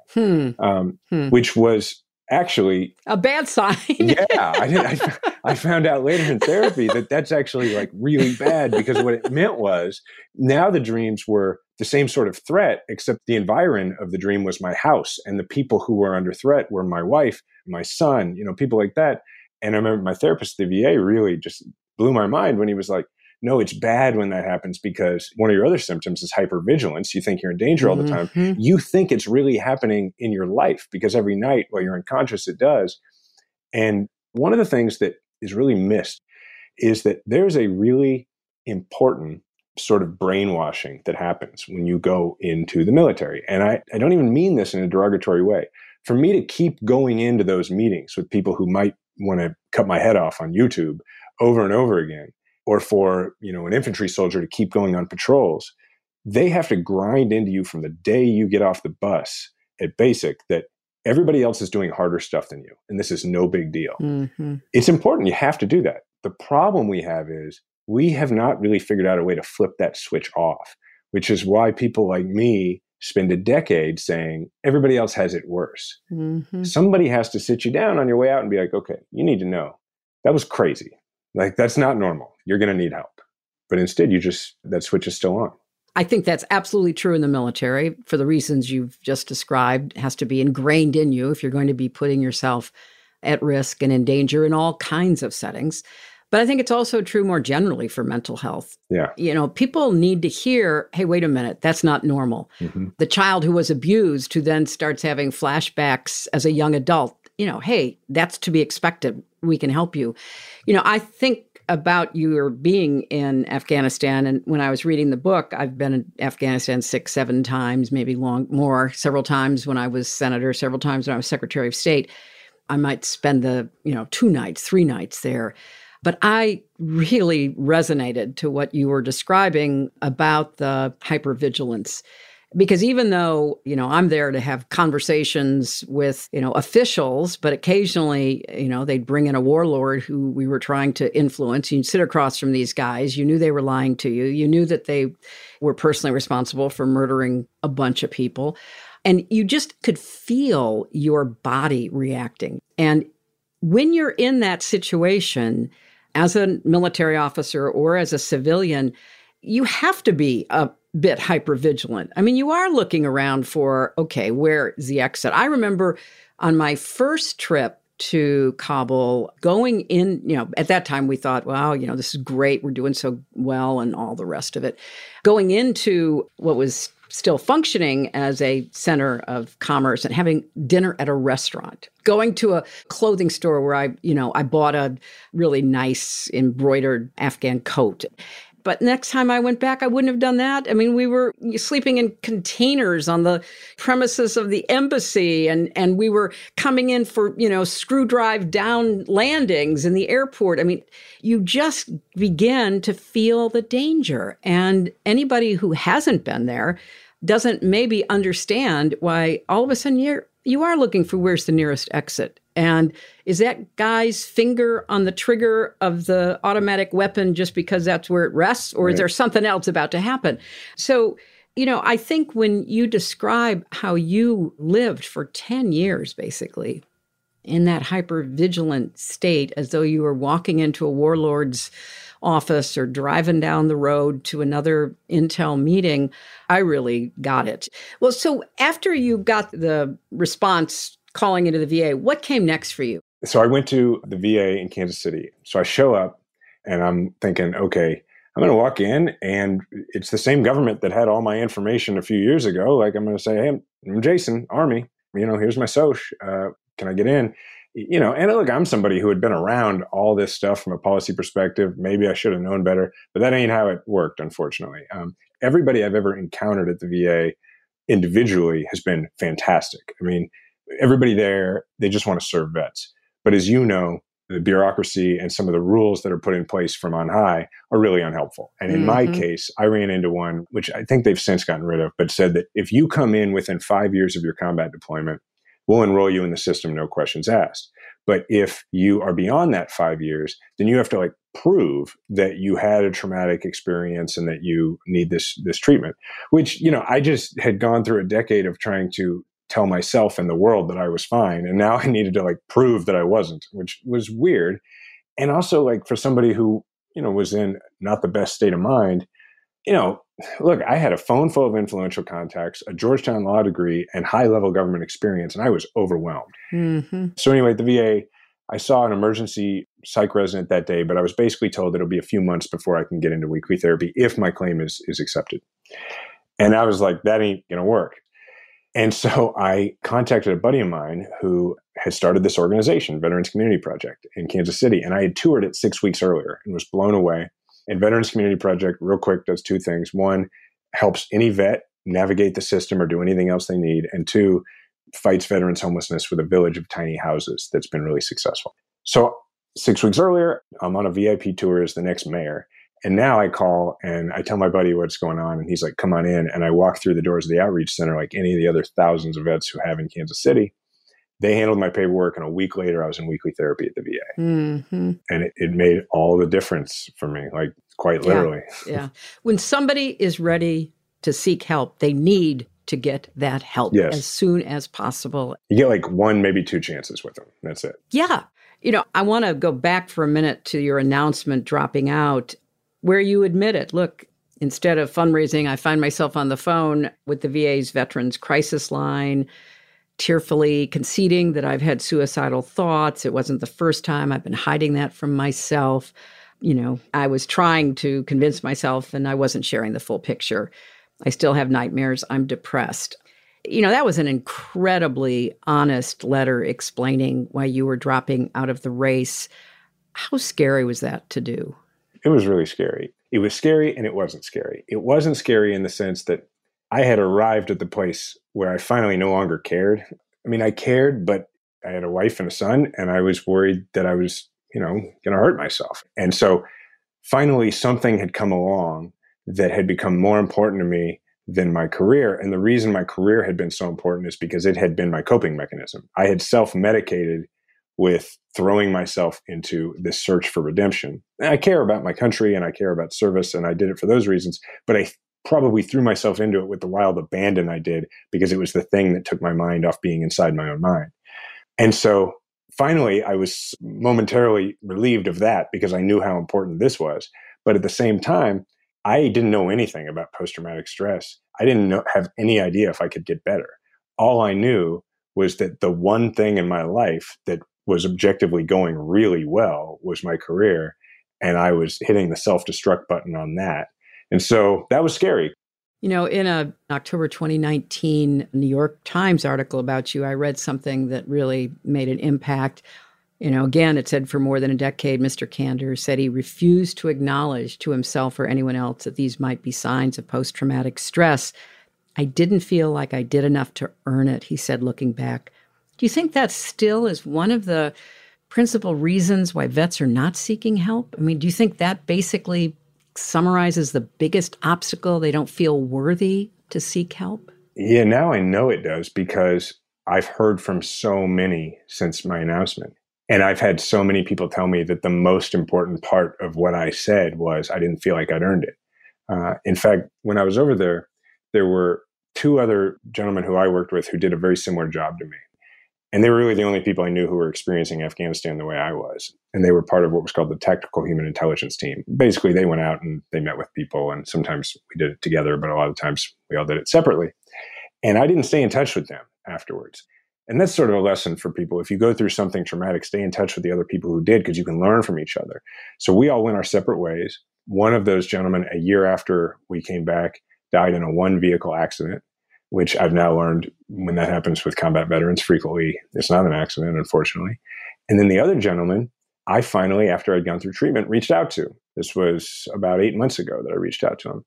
which was actually
a bad sign.
Yeah. I found out later in therapy that that's actually like really bad, because what it meant was now the dreams were the same sort of threat, except the environment of the dream was my house, and the people who were under threat were my wife, my son, people like that. And I remember my therapist at the VA really just blew my mind when he was like, no, it's bad when that happens because one of your other symptoms is hypervigilance. You think you're in danger all the time. You think it's really happening in your life because every night while you're unconscious, it does. And one of the things that is really missed is that there's a really important sort of brainwashing that happens when you go into the military. And I don't even mean this in a derogatory way. For me to keep going into those meetings with people who might want to cut my head off on YouTube over and over again, or for, an infantry soldier to keep going on patrols, they have to grind into you from the day you get off the bus at basic that everybody else is doing harder stuff than you. And this is no big deal. Mm-hmm. It's important. You have to do that. The problem we have is we have not really figured out a way to flip that switch off, which is why people like me spend a decade saying everybody else has it worse. Mm-hmm. Somebody has to sit you down on your way out and be like, okay, you need to know that was crazy. Like, that's not normal. You're going to need help. But instead, that switch is still on.
I think that's absolutely true in the military for the reasons you've just described. It has to be ingrained in you if you're going to be putting yourself at risk and in danger in all kinds of settings. But I think it's also true more generally for mental health.
Yeah.
People need to hear, hey, wait a minute, that's not normal. Mm-hmm. The child who was abused, who then starts having flashbacks as a young adult, hey, that's to be expected. We can help you. I think about your being in Afghanistan. And when I was reading the book, I've been in Afghanistan 6-7 times, maybe more, several times when I was senator, several times when I was Secretary of State. I might spend 2 nights, 3 nights there. But I really resonated to what you were describing about the hypervigilance. Because even though, I'm there to have conversations with, officials, but occasionally, they'd bring in a warlord who we were trying to influence. You'd sit across from these guys. You knew they were lying to you. You knew that they were personally responsible for murdering a bunch of people. And you just could feel your body reacting. And when you're in that situation, as a military officer or as a civilian, you have to be a bit hypervigilant. I mean, you are looking around for, okay, where is the exit? I remember on my first trip to Kabul, going in, at that time we thought, wow, this is great. We're doing so well and all the rest of it. Going into what was still functioning as a center of commerce and having dinner at a restaurant, going to a clothing store where I bought a really nice embroidered Afghan coat. But next time I went back, I wouldn't have done that. I mean, we were sleeping in containers on the premises of the embassy, and we were coming in for, screw drive down landings in the airport. I mean, you just begin to feel the danger. And anybody who hasn't been there doesn't maybe understand why all of a sudden you are looking for where's the nearest exit. And is that guy's finger on the trigger of the automatic weapon just because that's where it rests? Or is there something else about to happen? So, I think when you describe how you lived for 10 years, basically, in that hypervigilant state, as though you were walking into a warlord's office or driving down the road to another intel meeting, I really got it. Well, so after you got the response calling into the VA, what came next for you?
So I went to the VA in Kansas City. So I show up and I'm thinking, okay, I'm going to walk in and it's the same government that had all my information a few years ago. Like I'm going to say, hey, I'm Jason, Army, here's my SOCH. Can I get in? And look, I'm somebody who had been around all this stuff from a policy perspective. Maybe I should have known better, but that ain't how it worked, unfortunately. Everybody I've ever encountered at the VA individually has been fantastic. I mean, everybody there, they just want to serve vets. But as you know, the bureaucracy and some of the rules that are put in place from on high are really unhelpful. And in my case, I ran into one, which I think they've since gotten rid of, but said that if you come in within 5 years of your combat deployment, we'll enroll you in the system, no questions asked. But if you are beyond that 5 years, then you have to prove that you had a traumatic experience and that you need this treatment, which, I just had gone through a decade of trying to tell myself and the world that I was fine. And now I needed to prove that I wasn't, which was weird. And also for somebody who, was in not the best state of mind, look, I had a phone full of influential contacts, a Georgetown law degree, and high-level government experience, and I was overwhelmed. Mm-hmm. So anyway, at the VA, I saw an emergency psych resident that day, but I was basically told that it'll be a few months before I can get into weekly therapy if my claim is accepted. And I was like, that ain't going to work. And so I contacted a buddy of mine who had started this organization, Veterans Community Project, in Kansas City, and I had toured it 6 weeks earlier and was blown away. And Veterans Community Project, real quick, does 2 things. 1, helps any vet navigate the system or do anything else they need. And 2, fights veterans homelessness with a village of tiny houses that's been really successful. So 6 weeks earlier, I'm on a VIP tour as the next mayor. And now I call and I tell my buddy what's going on. And he's like, come on in. And I walk through the doors of the outreach center like any of the other thousands of vets who have in Kansas City. They handled my paperwork, and a week later, I was in weekly therapy at the VA. Mm-hmm. And it made all the difference for me, quite literally.
Yeah. When somebody is ready to seek help, they need to get that help as soon as possible.
You get 1, maybe 2 chances with them. That's it.
Yeah. I want to go back for a minute to your announcement dropping out, where you admitted, look, instead of fundraising, I find myself on the phone with the VA's Veterans Crisis Line, tearfully conceding that I've had suicidal thoughts. It wasn't the first time. I've been hiding that from myself. I was trying to convince myself and I wasn't sharing the full picture. I still have nightmares. I'm depressed. That was an incredibly honest letter explaining why you were dropping out of the race. How scary was that to do?
It was really scary. It was scary and it wasn't scary. It wasn't scary in the sense that I had arrived at the place where I finally no longer cared. I mean, I cared, but I had a wife and a son, and I was worried that I was, going to hurt myself. And so finally something had come along that had become more important to me than my career. And the reason my career had been so important is because it had been my coping mechanism. I had self-medicated with throwing myself into this search for redemption. And I care about my country and I care about service, and I did it for those reasons, but I probably threw myself into it with the wild abandon I did because it was the thing that took my mind off being inside my own mind. And so finally, I was momentarily relieved of that because I knew how important this was. But at the same time, I didn't know anything about post-traumatic stress. I didn't have any idea if I could get better. All I knew was that the one thing in my life that was objectively going really well was my career. And I was hitting the self-destruct button on that. And so that was scary.
In a October 2019 New York Times article about you, I read something that really made an impact. Again, it said for more than a decade, Mr. Kander said he refused to acknowledge to himself or anyone else that these might be signs of post-traumatic stress. I didn't feel like I did enough to earn it, he said, looking back. Do you think that still is one of the principal reasons why vets are not seeking help? I mean, do you think that basically summarizes the biggest obstacle? They don't feel worthy to seek help?
Yeah, now I know it does because I've heard from so many since my announcement. And I've had so many people tell me that the most important part of what I said was I didn't feel like I'd earned it. In fact, when I was over there, there were two other gentlemen who I worked with who did a very similar job to me. And they were really the only people I knew who were experiencing Afghanistan the way I was. And they were part of what was called the Tactical Human Intelligence Team. Basically, they went out and they met with people, and sometimes we did it together, but a lot of times we all did it separately. And I didn't stay in touch with them afterwards. And that's sort of a lesson for people. If you go through something traumatic, stay in touch with the other people who did, because you can learn from each other. So we all went our separate ways. One of those gentlemen, a year after we came back, died in a one-vehicle accident, which I've now learned when that happens with combat veterans, frequently it's not an accident, unfortunately. And then the other gentleman, I finally, after I'd gone through treatment, reached out to. This was about 8 months ago that I reached out to him.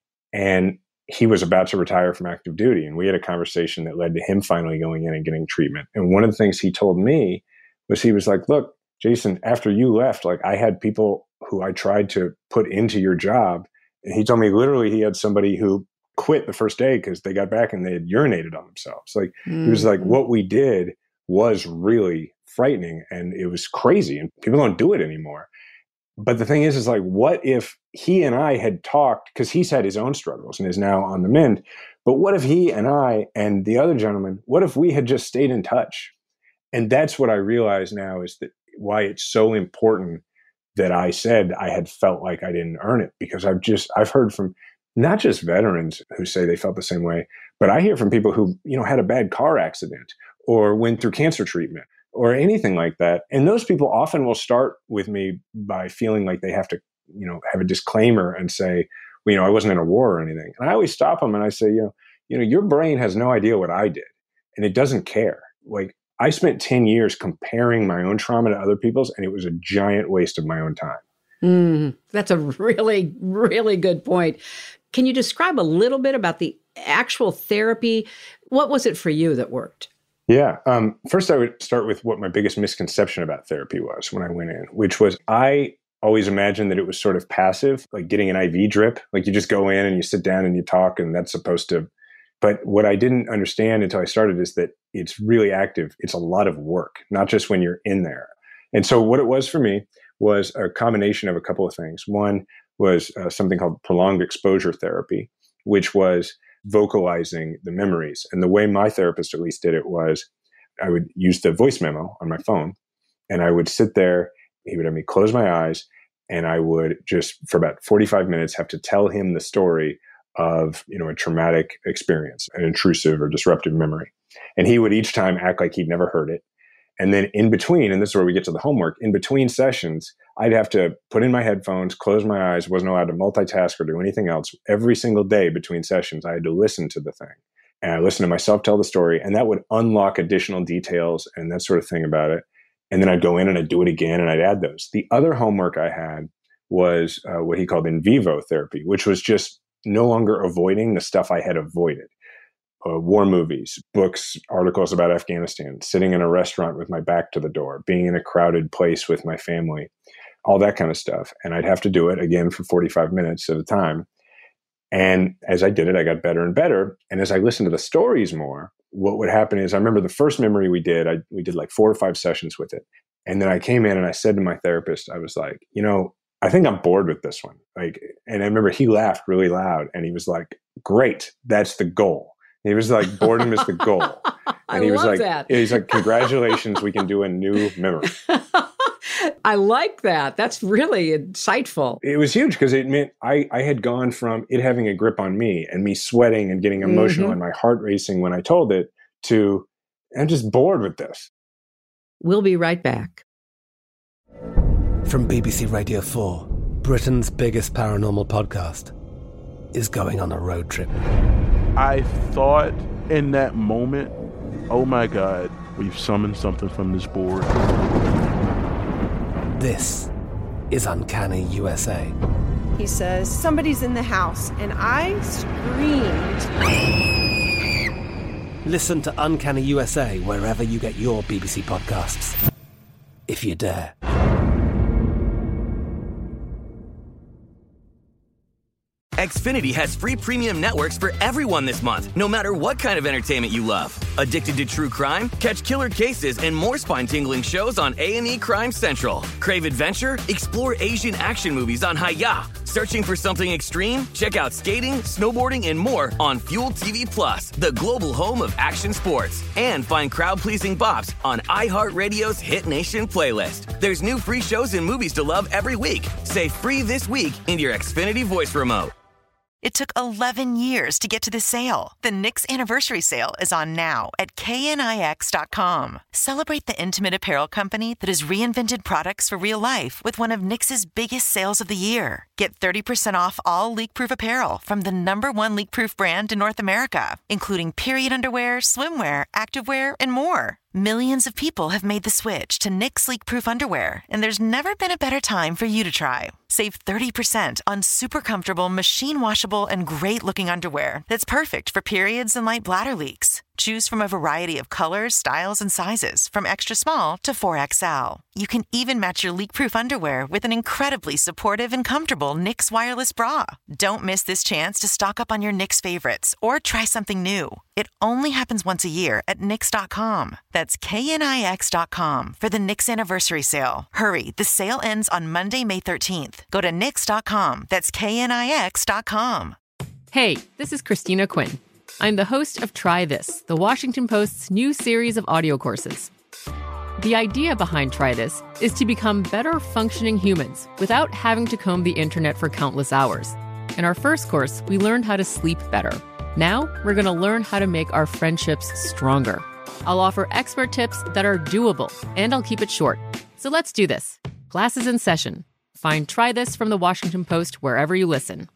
And he was about to retire from active duty. And we had a conversation that led to him finally going in and getting treatment. And one of the things he told me was he was like, look, Jason, after you left, I had people who I tried to put into your job. And he told me literally he had somebody who quit the first day because they got back and they had urinated on themselves. He was like, what we did was really frightening and it was crazy and people don't do it anymore. But the thing is what if he and I had talked, because he's had his own struggles and is now on the mend, but what if he and I and the other gentleman, what if we had just stayed in touch? And that's what I realize now is that why it's so important that I said I had felt like I didn't earn it, because I've heard from not just veterans who say they felt the same way, but I hear from people who, had a bad car accident or went through cancer treatment or anything like that. And those people often will start with me by feeling like they have to, have a disclaimer and say, I wasn't in a war or anything. And I always stop them and I say, your brain has no idea what I did and it doesn't care. I spent 10 years comparing my own trauma to other people's, and it was a giant waste of my own time.
That's a really, really good point. Can you describe a little bit about the actual therapy? What was it for you that worked?
Yeah. First, I would start with what my biggest misconception about therapy was when I went in, which was I always imagined that it was sort of passive, like getting an IV drip. You just go in and you sit down and you talk, and that's supposed to. But what I didn't understand until I started is that it's really active. It's a lot of work, not just when you're in there. And so what it was for me was a combination of a couple of things. One was something called prolonged exposure therapy, which was vocalizing the memories. And the way my therapist at least did it was I would use the voice memo on my phone, and I would sit there. He would have me close my eyes, and I would just, for about 45 minutes, have to tell him the story of, a traumatic experience, an intrusive or disruptive memory. And he would each time act like he'd never heard it. And then in between, and this is where we get to the homework, in between sessions, I'd have to put in my headphones, close my eyes, wasn't allowed to multitask or do anything else. Every single day between sessions, I had to listen to the thing. And I listened to myself tell the story, and that would unlock additional details and that sort of thing about it. And then I'd go in and I'd do it again and I'd add those. The other homework I had was what he called in vivo therapy, which was just no longer avoiding the stuff I had avoided. War movies, books, articles about Afghanistan, sitting in a restaurant with my back to the door, being in a crowded place with my family, all that kind of stuff. And I'd have to do it again for 45 minutes at a time. And as I did it, I got better and better. And as I listened to the stories more, what would happen is I remember the first memory we did like 4 or 5 sessions with it. And then I came in and I said to my therapist, I was like, I think I'm bored with this one. And I remember he laughed really loud and he was like, great, that's the goal. He was like, boredom is the goal. And he was like,
that.
He's like, congratulations, we can do a new memory.
I like that. That's really insightful.
It was huge because it meant I had gone from it having a grip on me and me sweating and getting emotional and my heart racing when I told it to, I'm just bored with this.
We'll be right back.
From BBC Radio 4, Britain's biggest paranormal podcast is going on a road trip.
I thought in that moment, oh my God, we've summoned something from this board.
This is Uncanny USA.
He says, somebody's in the house, and I screamed.
Listen to Uncanny USA wherever you get your BBC podcasts, if you dare.
Xfinity has free premium networks for everyone this month, no matter what kind of entertainment you love. Addicted to true crime? Catch killer cases and more spine-tingling shows on A&E Crime Central. Crave adventure? Explore Asian action movies on Hi-YAH. Searching for something extreme? Check out skating, snowboarding, and more on Fuel TV Plus, the global home of action sports. And find crowd-pleasing bops on iHeartRadio's Hit Nation playlist. There's new free shows and movies to love every week. Say free this week in your Xfinity voice remote.
It took 11 years to get to this sale. The Knix Anniversary Sale is on now at knix.com. Celebrate the intimate apparel company that has reinvented products for real life with one of Knix's biggest sales of the year. Get 30% off all leak-proof apparel from the #1 leak-proof brand in North America, including period underwear, swimwear, activewear, and more. Millions of people have made the switch to Knix leak-proof underwear, and there's never been a better time for you to try. Save 30% on super comfortable, machine-washable, and great-looking underwear that's perfect for periods and light bladder leaks. Choose from a variety of colors, styles, and sizes, from extra small to 4XL. You can even match your leak-proof underwear with an incredibly supportive and comfortable Knix wireless bra. Don't miss this chance to stock up on your Knix favorites or try something new. It only happens once a year at Knix.com. That's knix.com for the Knix Anniversary Sale. Hurry, the sale ends on Monday, May 13th. Go to Knix.com. That's knix.com.
Hey, this is Christina Quinn. I'm the host of Try This, the Washington Post's new series of audio courses. The idea behind Try This is to become better functioning humans without having to comb the internet for countless hours. In our first course, we learned how to sleep better. Now, we're going to learn how to make our friendships stronger. I'll offer expert tips that are doable, and I'll keep it short. So let's do this. Class is in session. Find Try This from the Washington Post wherever you listen.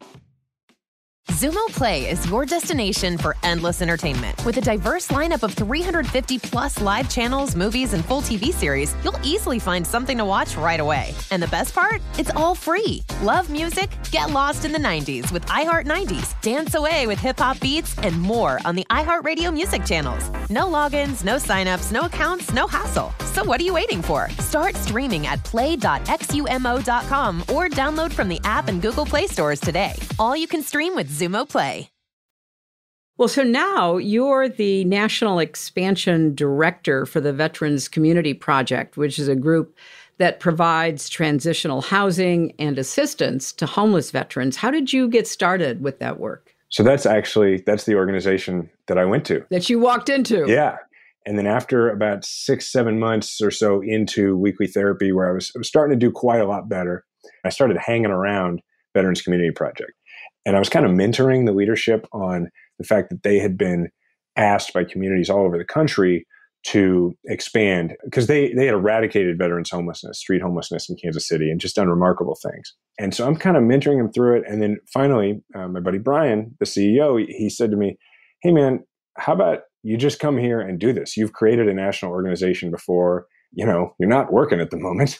Xumo Play is your destination for endless entertainment. With a diverse lineup of 350 plus live channels, movies, and full TV series, you'll easily find something to watch right away. And the best part? It's all free. Love music? Get lost in the 90s with iHeart 90s, dance away with hip-hop beats, and more on the iHeartRadio music channels. No logins, no signups, no accounts, no hassle. So what are you waiting for? Start streaming at play.xumo.com or download from the app and Google Play stores today. All you can stream with Xumo Play.
Well, so now you're the National Expansion Director for the Veterans Community Project, which is a group that provides transitional housing and assistance to homeless veterans. How did you get started with that work?
So that's the organization that I went to.
That you walked into?
Yeah. And then after about 6-7 months or so into weekly therapy, where I was starting to do quite a lot better, I started hanging around Veterans Community Project. And I was kind of mentoring the leadership on the fact that they had been asked by communities all over the country to expand because they had eradicated veterans homelessness, street homelessness in Kansas City, and just done remarkable things. And so I'm kind of mentoring them through it. And then finally, my buddy Brian, the CEO, he said to me, hey man, how about you just come here and do this? You've created a national organization before, you're not working at the moment.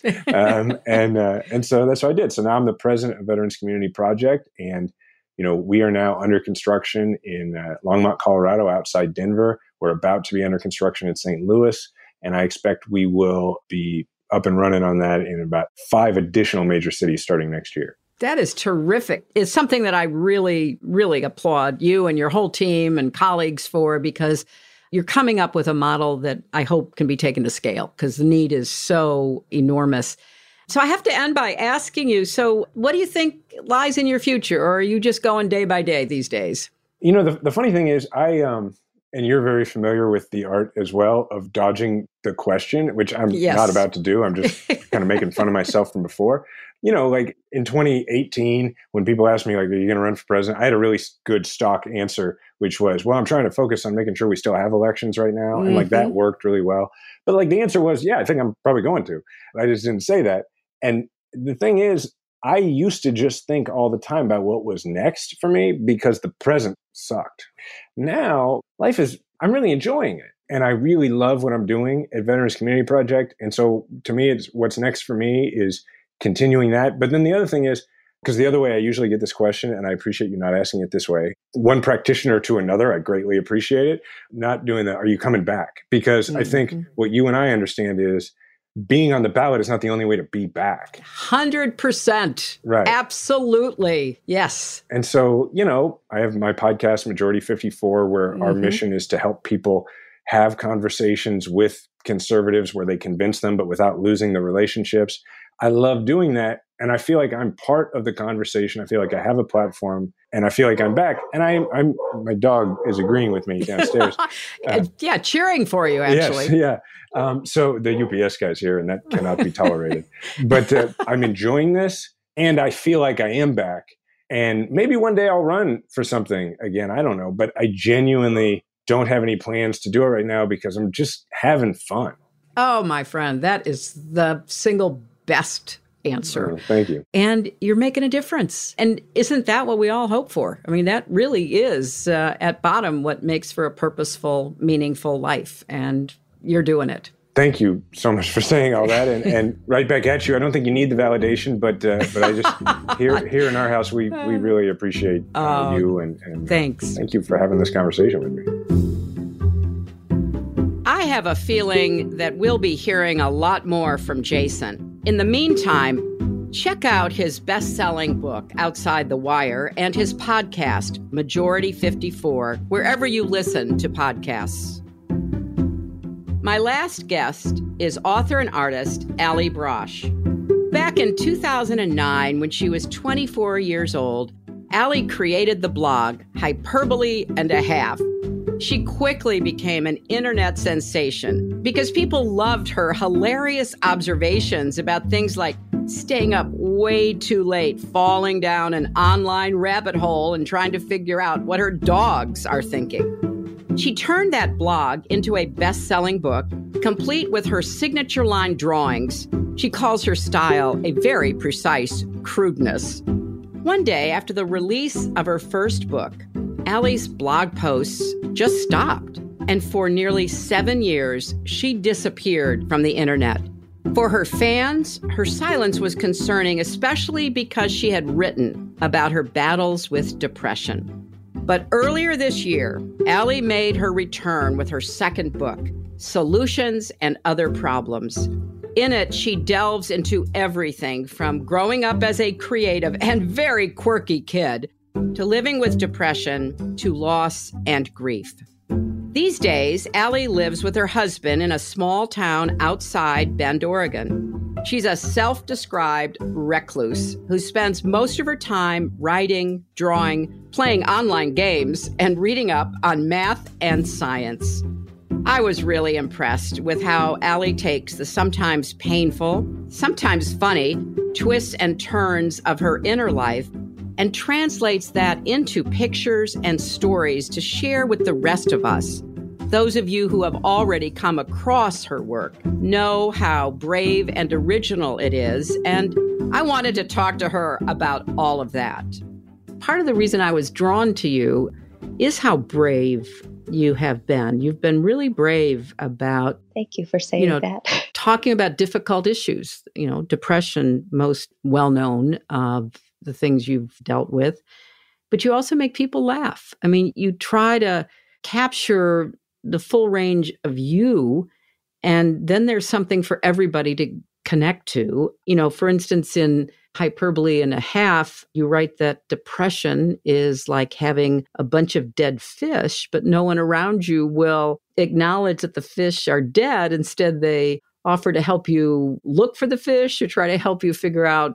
And so that's what I did. So now I'm the president of Veterans Community Project. And, we are now under construction in Longmont, Colorado, outside Denver. We're about to be under construction in St. Louis. And I expect we will be up and running on that in about 5 additional major cities starting next year.
That is terrific. It's something that I really, really applaud you and your whole team and colleagues for, because you're coming up with a model that I hope can be taken to scale because the need is so enormous. So I have to end by asking you, so what do you think lies in your future, or are you just going day by day these days?
The funny thing is and you're very familiar with the art as well of dodging the question, which I'm not about to do. I'm just kind of making fun of myself from before. Like in 2018, when people asked me, like, are you going to run for president? I had a really good stock answer, which was, well, I'm trying to focus on making sure we still have elections right now. Mm-hmm. And like that worked really well. But like the answer was, yeah, I think I'm probably going to. I just didn't say that. And the thing is, I used to just think all the time about what was next for me because the present sucked. Now, I'm really enjoying it. And I really love what I'm doing at Veterans Community Project. And so to me, what's next for me is continuing that. But then the other thing is, because the other way I usually get this question, and I appreciate you not asking it this way, one practitioner to another, I greatly appreciate it, not doing that, are you coming back? Because I think what you and I understand is being on the ballot is not the only way to be back.
100%.
Right.
Absolutely. Yes.
And so, I have my podcast, Majority 54, where our mission is to help people have conversations with conservatives where they convince them, but without losing the relationships. I love doing that. And I feel like I'm part of the conversation. I feel like I have a platform and I feel like I'm back. And I'm my dog is agreeing with me downstairs.
Cheering for you, actually.
Yes, yeah. So the UPS guy's here and that cannot be tolerated. But I'm enjoying this and I feel like I am back. And maybe one day I'll run for something again. I don't know. But I genuinely don't have any plans to do it right now because I'm just having fun.
Oh, my friend, that is the single best answer.
Thank you.
And you're making a difference. And isn't that what we all hope for? I mean, that really is at bottom what makes for a purposeful, meaningful life. And you're doing it.
Thank you so much for saying all that. And right back at you. I don't think you need the validation, but I just here in our house, we really appreciate you and
thanks.
Thank you for having this conversation with
me. I have a feeling that we'll be hearing a lot more from Jason. In the meantime, check out his best-selling book, Outside the Wire, and his podcast, Majority 54, wherever you listen to podcasts. My last guest is author and artist Allie Brosh. Back in 2009, when she was 24 years old, Allie created the blog Hyperbole and a Half. She quickly became an internet sensation because people loved her hilarious observations about things like staying up way too late, falling down an online rabbit hole, and trying to figure out what her dogs are thinking. She turned that blog into a best-selling book, complete with her signature line drawings. She calls her style a very precise crudeness. One day, after the release of her first book, Allie's blog posts just stopped. And for nearly 7 years, she disappeared from the internet. For her fans, her silence was concerning, especially because she had written about her battles with depression. But earlier this year, Allie made her return with her second book, Solutions and Other Problems. In it, she delves into everything from growing up as a creative and very quirky kid to living with depression to loss and grief. These days, Allie lives with her husband in a small town outside Bend, Oregon. She's a self-described recluse who spends most of her time writing, drawing, playing online games, and reading up on math and science. I was really impressed with how Allie takes the sometimes painful, sometimes funny twists and turns of her inner life and translates that into pictures and stories to share with the rest of us. Those of you who have already come across her work know how brave and original it is, and I wanted to talk to her about all of that. Part of the reason I was drawn to you is how brave you have been. You've been really brave about...
Thank you for saying that.
Talking about difficult issues, depression, most well-known of the things you've dealt with. But you also make people laugh. I mean, you try to capture the full range of you, and then there's something for everybody to connect to. For instance, in Hyperbole and a Half, you write that depression is like having a bunch of dead fish, but no one around you will acknowledge that the fish are dead. Instead, they offer to help you look for the fish or try to help you figure out,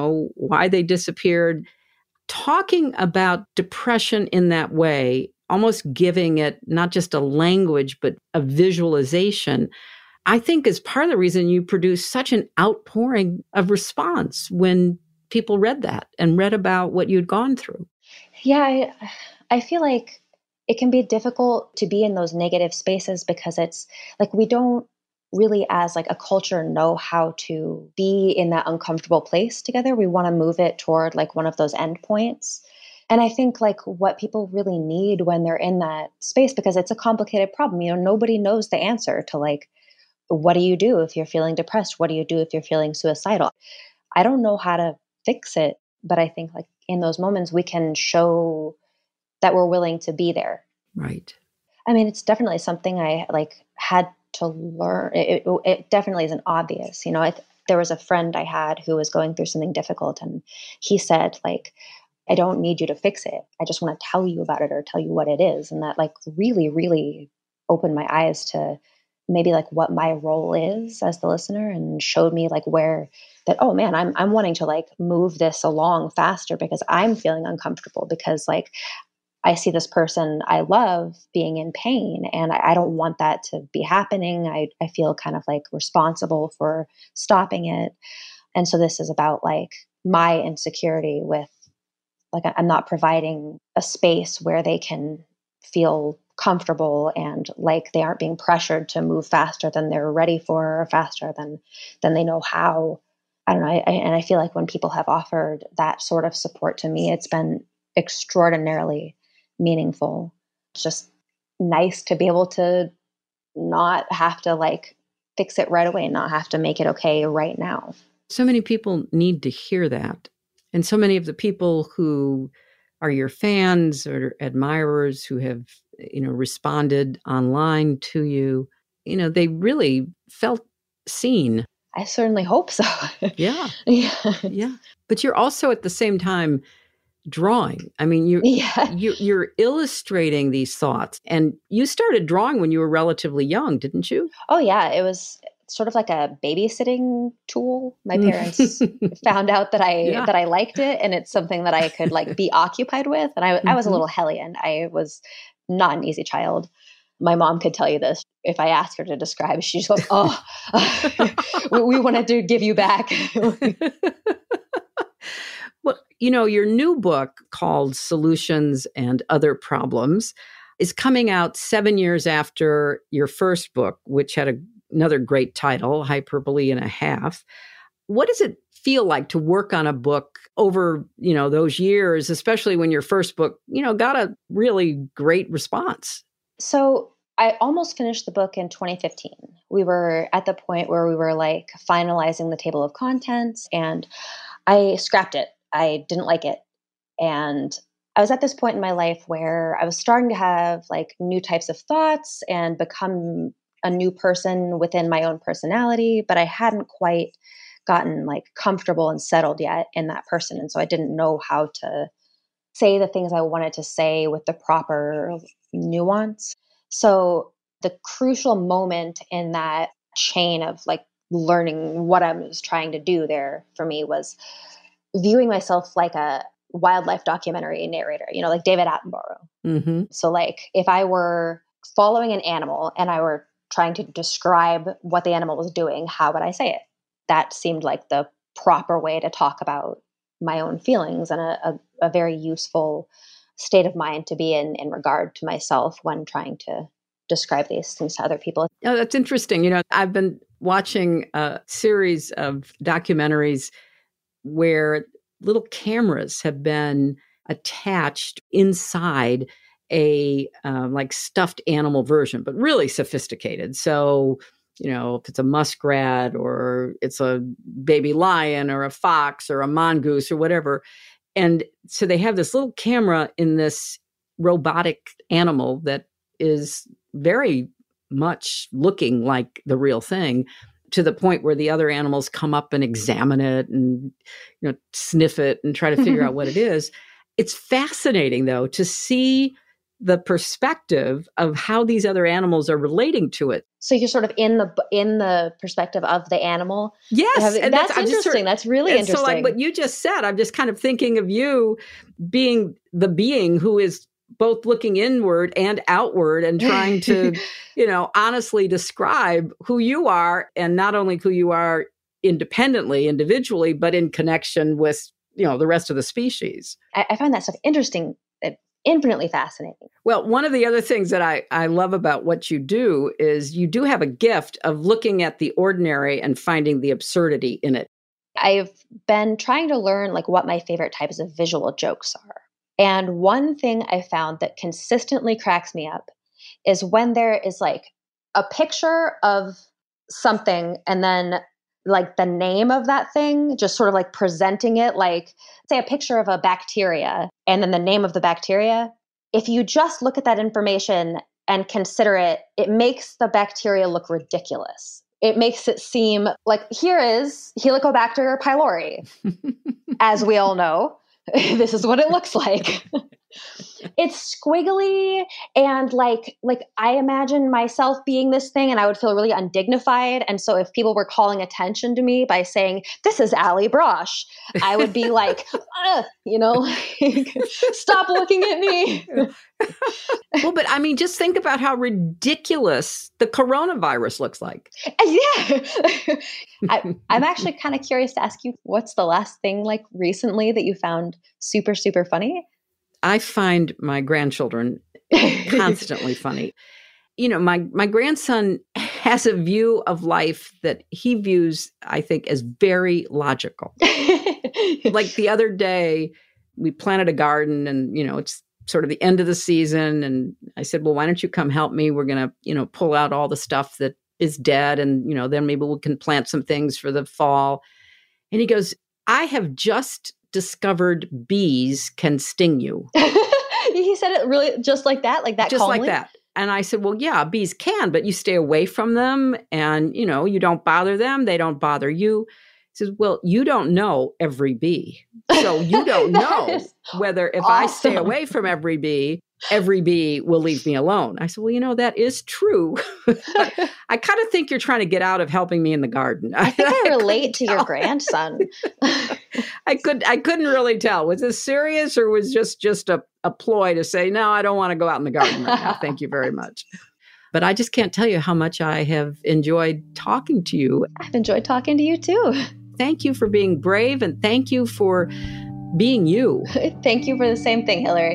why they disappeared. Talking about depression in that way, almost giving it not just a language, but a visualization, I think is part of the reason you produce such an outpouring of response when people read that and read about what you'd gone through.
Yeah, I feel like it can be difficult to be in those negative spaces because it's like we don't really as like a culture know how to be in that uncomfortable place together. We want to move it toward like one of those endpoints. And I think like what people really need when they're in that space, because it's a complicated problem, nobody knows the answer to like, what do you do if you're feeling depressed? What do you do if you're feeling suicidal? I don't know how to fix it, but I think like in those moments we can show that we're willing to be there.
Right.
I mean, it's definitely something I like had to learn. It definitely isn't obvious. There was a friend I had who was going through something difficult, and he said like, I don't need you to fix it. I just want to tell you about it or tell you what it is. And that like really, really opened my eyes to maybe like what my role is as the listener, and showed me like where that, oh man, I'm wanting to like move this along faster because I'm feeling uncomfortable because like I see this person I love being in pain and I don't want that to be happening. I feel kind of like responsible for stopping it. And so this is about like my insecurity with like, I'm not providing a space where they can feel comfortable and like they aren't being pressured to move faster than they're ready for or faster than they know how. I don't know. And I feel like when people have offered that sort of support to me, it's been extraordinarily meaningful. It's just nice to be able to not have to like fix it right away, not have to make it okay right now.
So many people need to hear that. And so many of the people who are your fans or admirers who have, responded online to you, they really felt seen.
I certainly hope so.
Yeah. Yeah. But you're also at the same time drawing. I mean, you're illustrating these thoughts, and you started drawing when you were relatively young, didn't you?
Oh yeah. It was sort of like a babysitting tool. My parents found out that I liked it, and it's something that I could like be occupied with. And I was a little hellion. I was not an easy child. My mom could tell you this. If I asked her to describe, she just goes, "Oh, we wanted to give you back."
Well, your new book called Solutions and Other Problems is coming out 7 years after your first book, which had another great title, Hyperbole and a Half. What does it feel like to work on a book over, those years, especially when your first book, got a really great response?
So I almost finished the book in 2015. We were at the point where we were like finalizing the table of contents, and I scrapped it. I didn't like it. And I was at this point in my life where I was starting to have like new types of thoughts and become a new person within my own personality, but I hadn't quite gotten like comfortable and settled yet in that person. And so I didn't know how to say the things I wanted to say with the proper nuance. So the crucial moment in that chain of like learning what I was trying to do there for me was viewing myself like a wildlife documentary narrator, like David Attenborough.
Mm-hmm.
So like if I were following an animal and I were trying to describe what the animal was doing, how would I say it? That seemed like the proper way to talk about my own feelings, and a very useful state of mind to be in regard to myself when trying to describe these things to other people.
Oh, that's interesting. You know, I've been watching a series of documentaries where little cameras have been attached inside a like stuffed animal version, but really sophisticated. So, you know, if it's a muskrat or it's a baby lion or a fox or a mongoose or whatever. And so they have this little camera in this robotic animal that is very much looking like the real thing, to the point where the other animals come up and examine it and, you know, sniff it and try to figure out what it is. It's fascinating, though, to see the perspective of how these other animals are relating to it.
So you're sort of in the perspective of the animal.
Yes,
and that's interesting. That's really interesting.
So, like what you just said, I'm just kind of thinking of you being the being who is both looking inward and outward and trying to, you know, honestly describe who you are, and not only who you are independently, individually, but in connection with, you know, the rest of the species.
I find that stuff interesting, infinitely fascinating.
Well, one of the other things that I love about what you do is you do have a gift of looking at the ordinary and finding the absurdity in it.
I've been trying to learn like what my favorite types of visual jokes are. And one thing I found that consistently cracks me up is when there is like a picture of something and then like the name of that thing, just sort of like presenting it, like say a picture of a bacteria and then the name of the bacteria. If you just look at that information and consider it, it makes the bacteria look ridiculous. It makes it seem like here is Helicobacter pylori. As we all know, this is what it looks like. It's squiggly and like I imagine myself being this thing and I would feel really undignified. And so if people were calling attention to me by saying, "This is Allie Brosh," I would be like, you know, like, stop looking at me.
Well, but I mean, just think about how ridiculous the coronavirus looks like.
Yeah. I'm actually kind of curious to ask you, what's the last thing like recently that you found super, super funny?
I find my grandchildren constantly funny. You know, my grandson has a view of life that he views, I think, as very logical. Like the other day, we planted a garden and, you know, it's sort of the end of the season. And I said, well, why don't you come help me? We're going to, you know, pull out all the stuff that is dead. And, you know, then maybe we can plant some things for the fall. And he goes, I have just discovered bees can sting you.
He said it really just like that
just
calmly?
Like that. And I said, well, yeah, bees can, but you stay away from them and, you know, you don't bother them. They don't bother you. He says, well, you don't know every bee. So you don't know whether if I stay away from every bee will leave me alone. I said, well, you know, that is true. But I kind of think you're trying to get out of helping me in the garden.
I think I relate to your grandson.
I couldn't really tell. Was this serious or was just a ploy to say, no, I don't want to go out in the garden right now. Thank you very much. But I just can't tell you how much I have enjoyed talking to you.
I've enjoyed talking to you too.
Thank you for being brave and thank you for being you.
Thank you for the same thing, Hillary.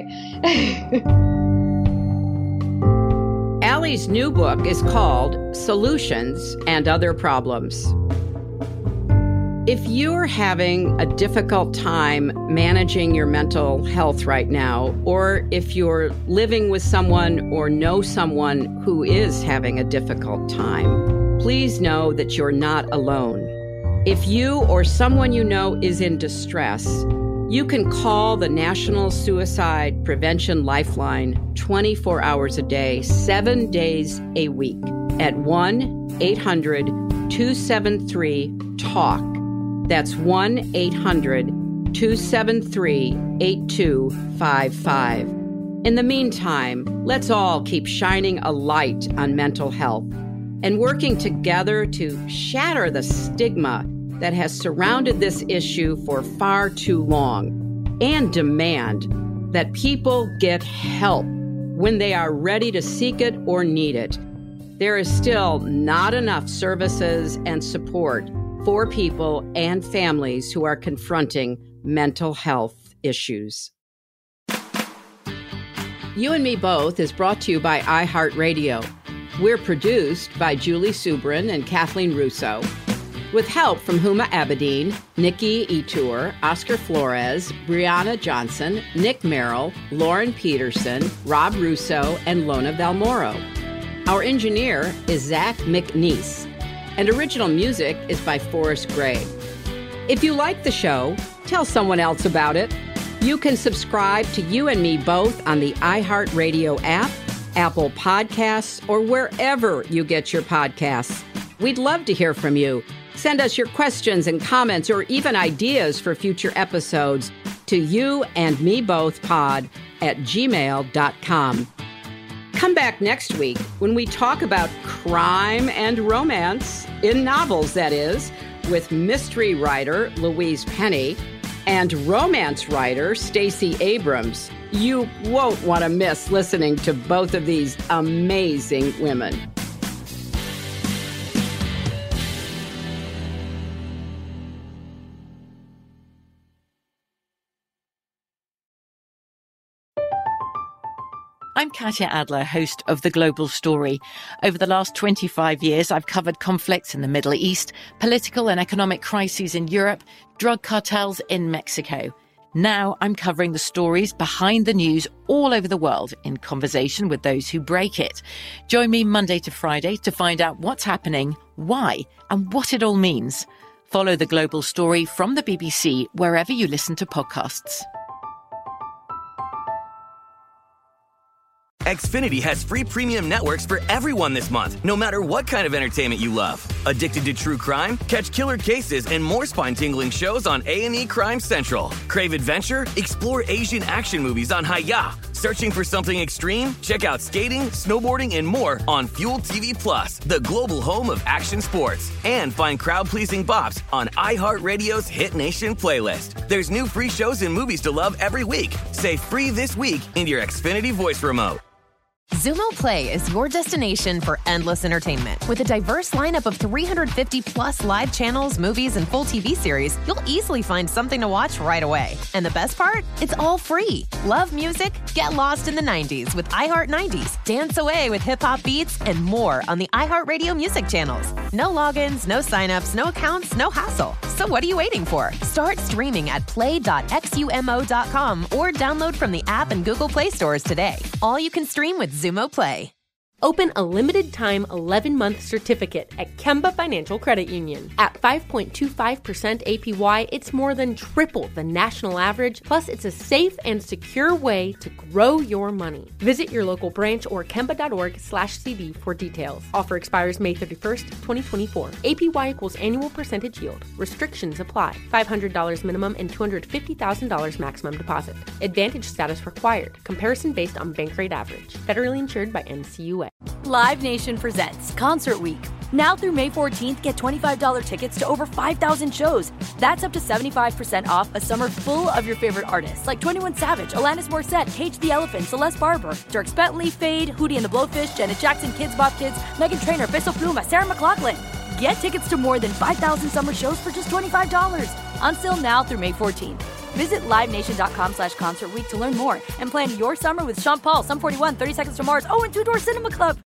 Allie's new book is called Solutions and Other Problems. If you're having a difficult time managing your mental health right now, or if you're living with someone or know someone who is having a difficult time, please know that you're not alone. If you or someone you know is in distress, you can call the National Suicide Prevention Lifeline 24 hours a day, 7 days a week at 1-800-273-TALK. That's 1-800-273-8255. In the meantime, let's all keep shining a light on mental health and working together to shatter the stigma that has surrounded this issue for far too long and demand that people get help when they are ready to seek it or need it. There is still not enough services and support for people and families who are confronting mental health issues. You and Me Both is brought to you by iHeartRadio. We're produced by Julie Subrin and Kathleen Russo, with help from Huma Abedin, Nikki Etour, Oscar Flores, Brianna Johnson, Nick Merrill, Lauren Peterson, Rob Russo, and Lona Valmoro. Our engineer is Zach McNeese, and original music is by Forrest Gray. If you like the show, tell someone else about it. You can subscribe to You and Me Both on the iHeartRadio app, Apple Podcasts, or wherever you get your podcasts. We'd love to hear from you. Send us your questions and comments or even ideas for future episodes to youandmebothpod@gmail.com. Come back next week when we talk about crime and romance, in novels that is, with mystery writer Louise Penny and romance writer Stacey Abrams. You won't want to miss listening to both of these amazing women.
I'm Katya Adler, host of The Global Story. Over the last 25 years, I've covered conflicts in the Middle East, political and economic crises in Europe, drug cartels in Mexico. Now I'm covering the stories behind the news all over the world in conversation with those who break it. Join me Monday to Friday to find out what's happening, why, and what it all means. Follow The Global Story from the BBC wherever you listen to podcasts.
Xfinity has free premium networks for everyone this month, no matter what kind of entertainment you love. Addicted to true crime? Catch killer cases and more spine-tingling shows on A&E Crime Central. Crave adventure? Explore Asian action movies on Hi-YAH. Searching for something extreme? Check out skating, snowboarding, and more on Fuel TV Plus, the global home of action sports. And find crowd-pleasing bops on iHeartRadio's Hit Nation playlist. There's new free shows and movies to love every week. Say free this week in your Xfinity voice remote.
Xumo Play is your destination for endless entertainment. With a diverse lineup of 350 plus live channels, movies, and full TV series, you'll easily find something to watch right away. And the best part? It's all free. Love music? Get lost in the 90s with iHeart 90s, dance away with hip-hop beats, and more on the iHeartRadio music channels. No logins, no signups, no accounts, no hassle. So what are you waiting for? Start streaming at play.xumo.com or download from the app and Google Play stores today. All you can stream with Xumo Play.
Open a limited-time 11-month certificate at Kemba Financial Credit Union. At 5.25% APY, it's more than triple the national average, plus it's a safe and secure way to grow your money. Visit your local branch or kemba.org/CD for details. Offer expires May 31st, 2024. APY equals annual percentage yield. Restrictions apply. $500 minimum and $250,000 maximum deposit. Advantage status required. Comparison based on bank rate average. Federally insured by NCUA.
Live Nation presents Concert Week. Now through May 14th, get $25 tickets to over 5,000 shows. That's up to 75% off a summer full of your favorite artists like 21 Savage, Alanis Morissette, Cage the Elephant, Celeste Barber, Dierks Bentley, Fade, Hootie and the Blowfish, Janet Jackson, Kids Bop Kids, Meghan Trainor, Peso Pluma, Sarah McLachlan. Get tickets to more than 5,000 summer shows for just $25. Until now through May 14th. Visit livenation.com/concertweek to learn more and plan your summer with Sean Paul, Sum 41, 30 Seconds to Mars, and Two Door Cinema Club.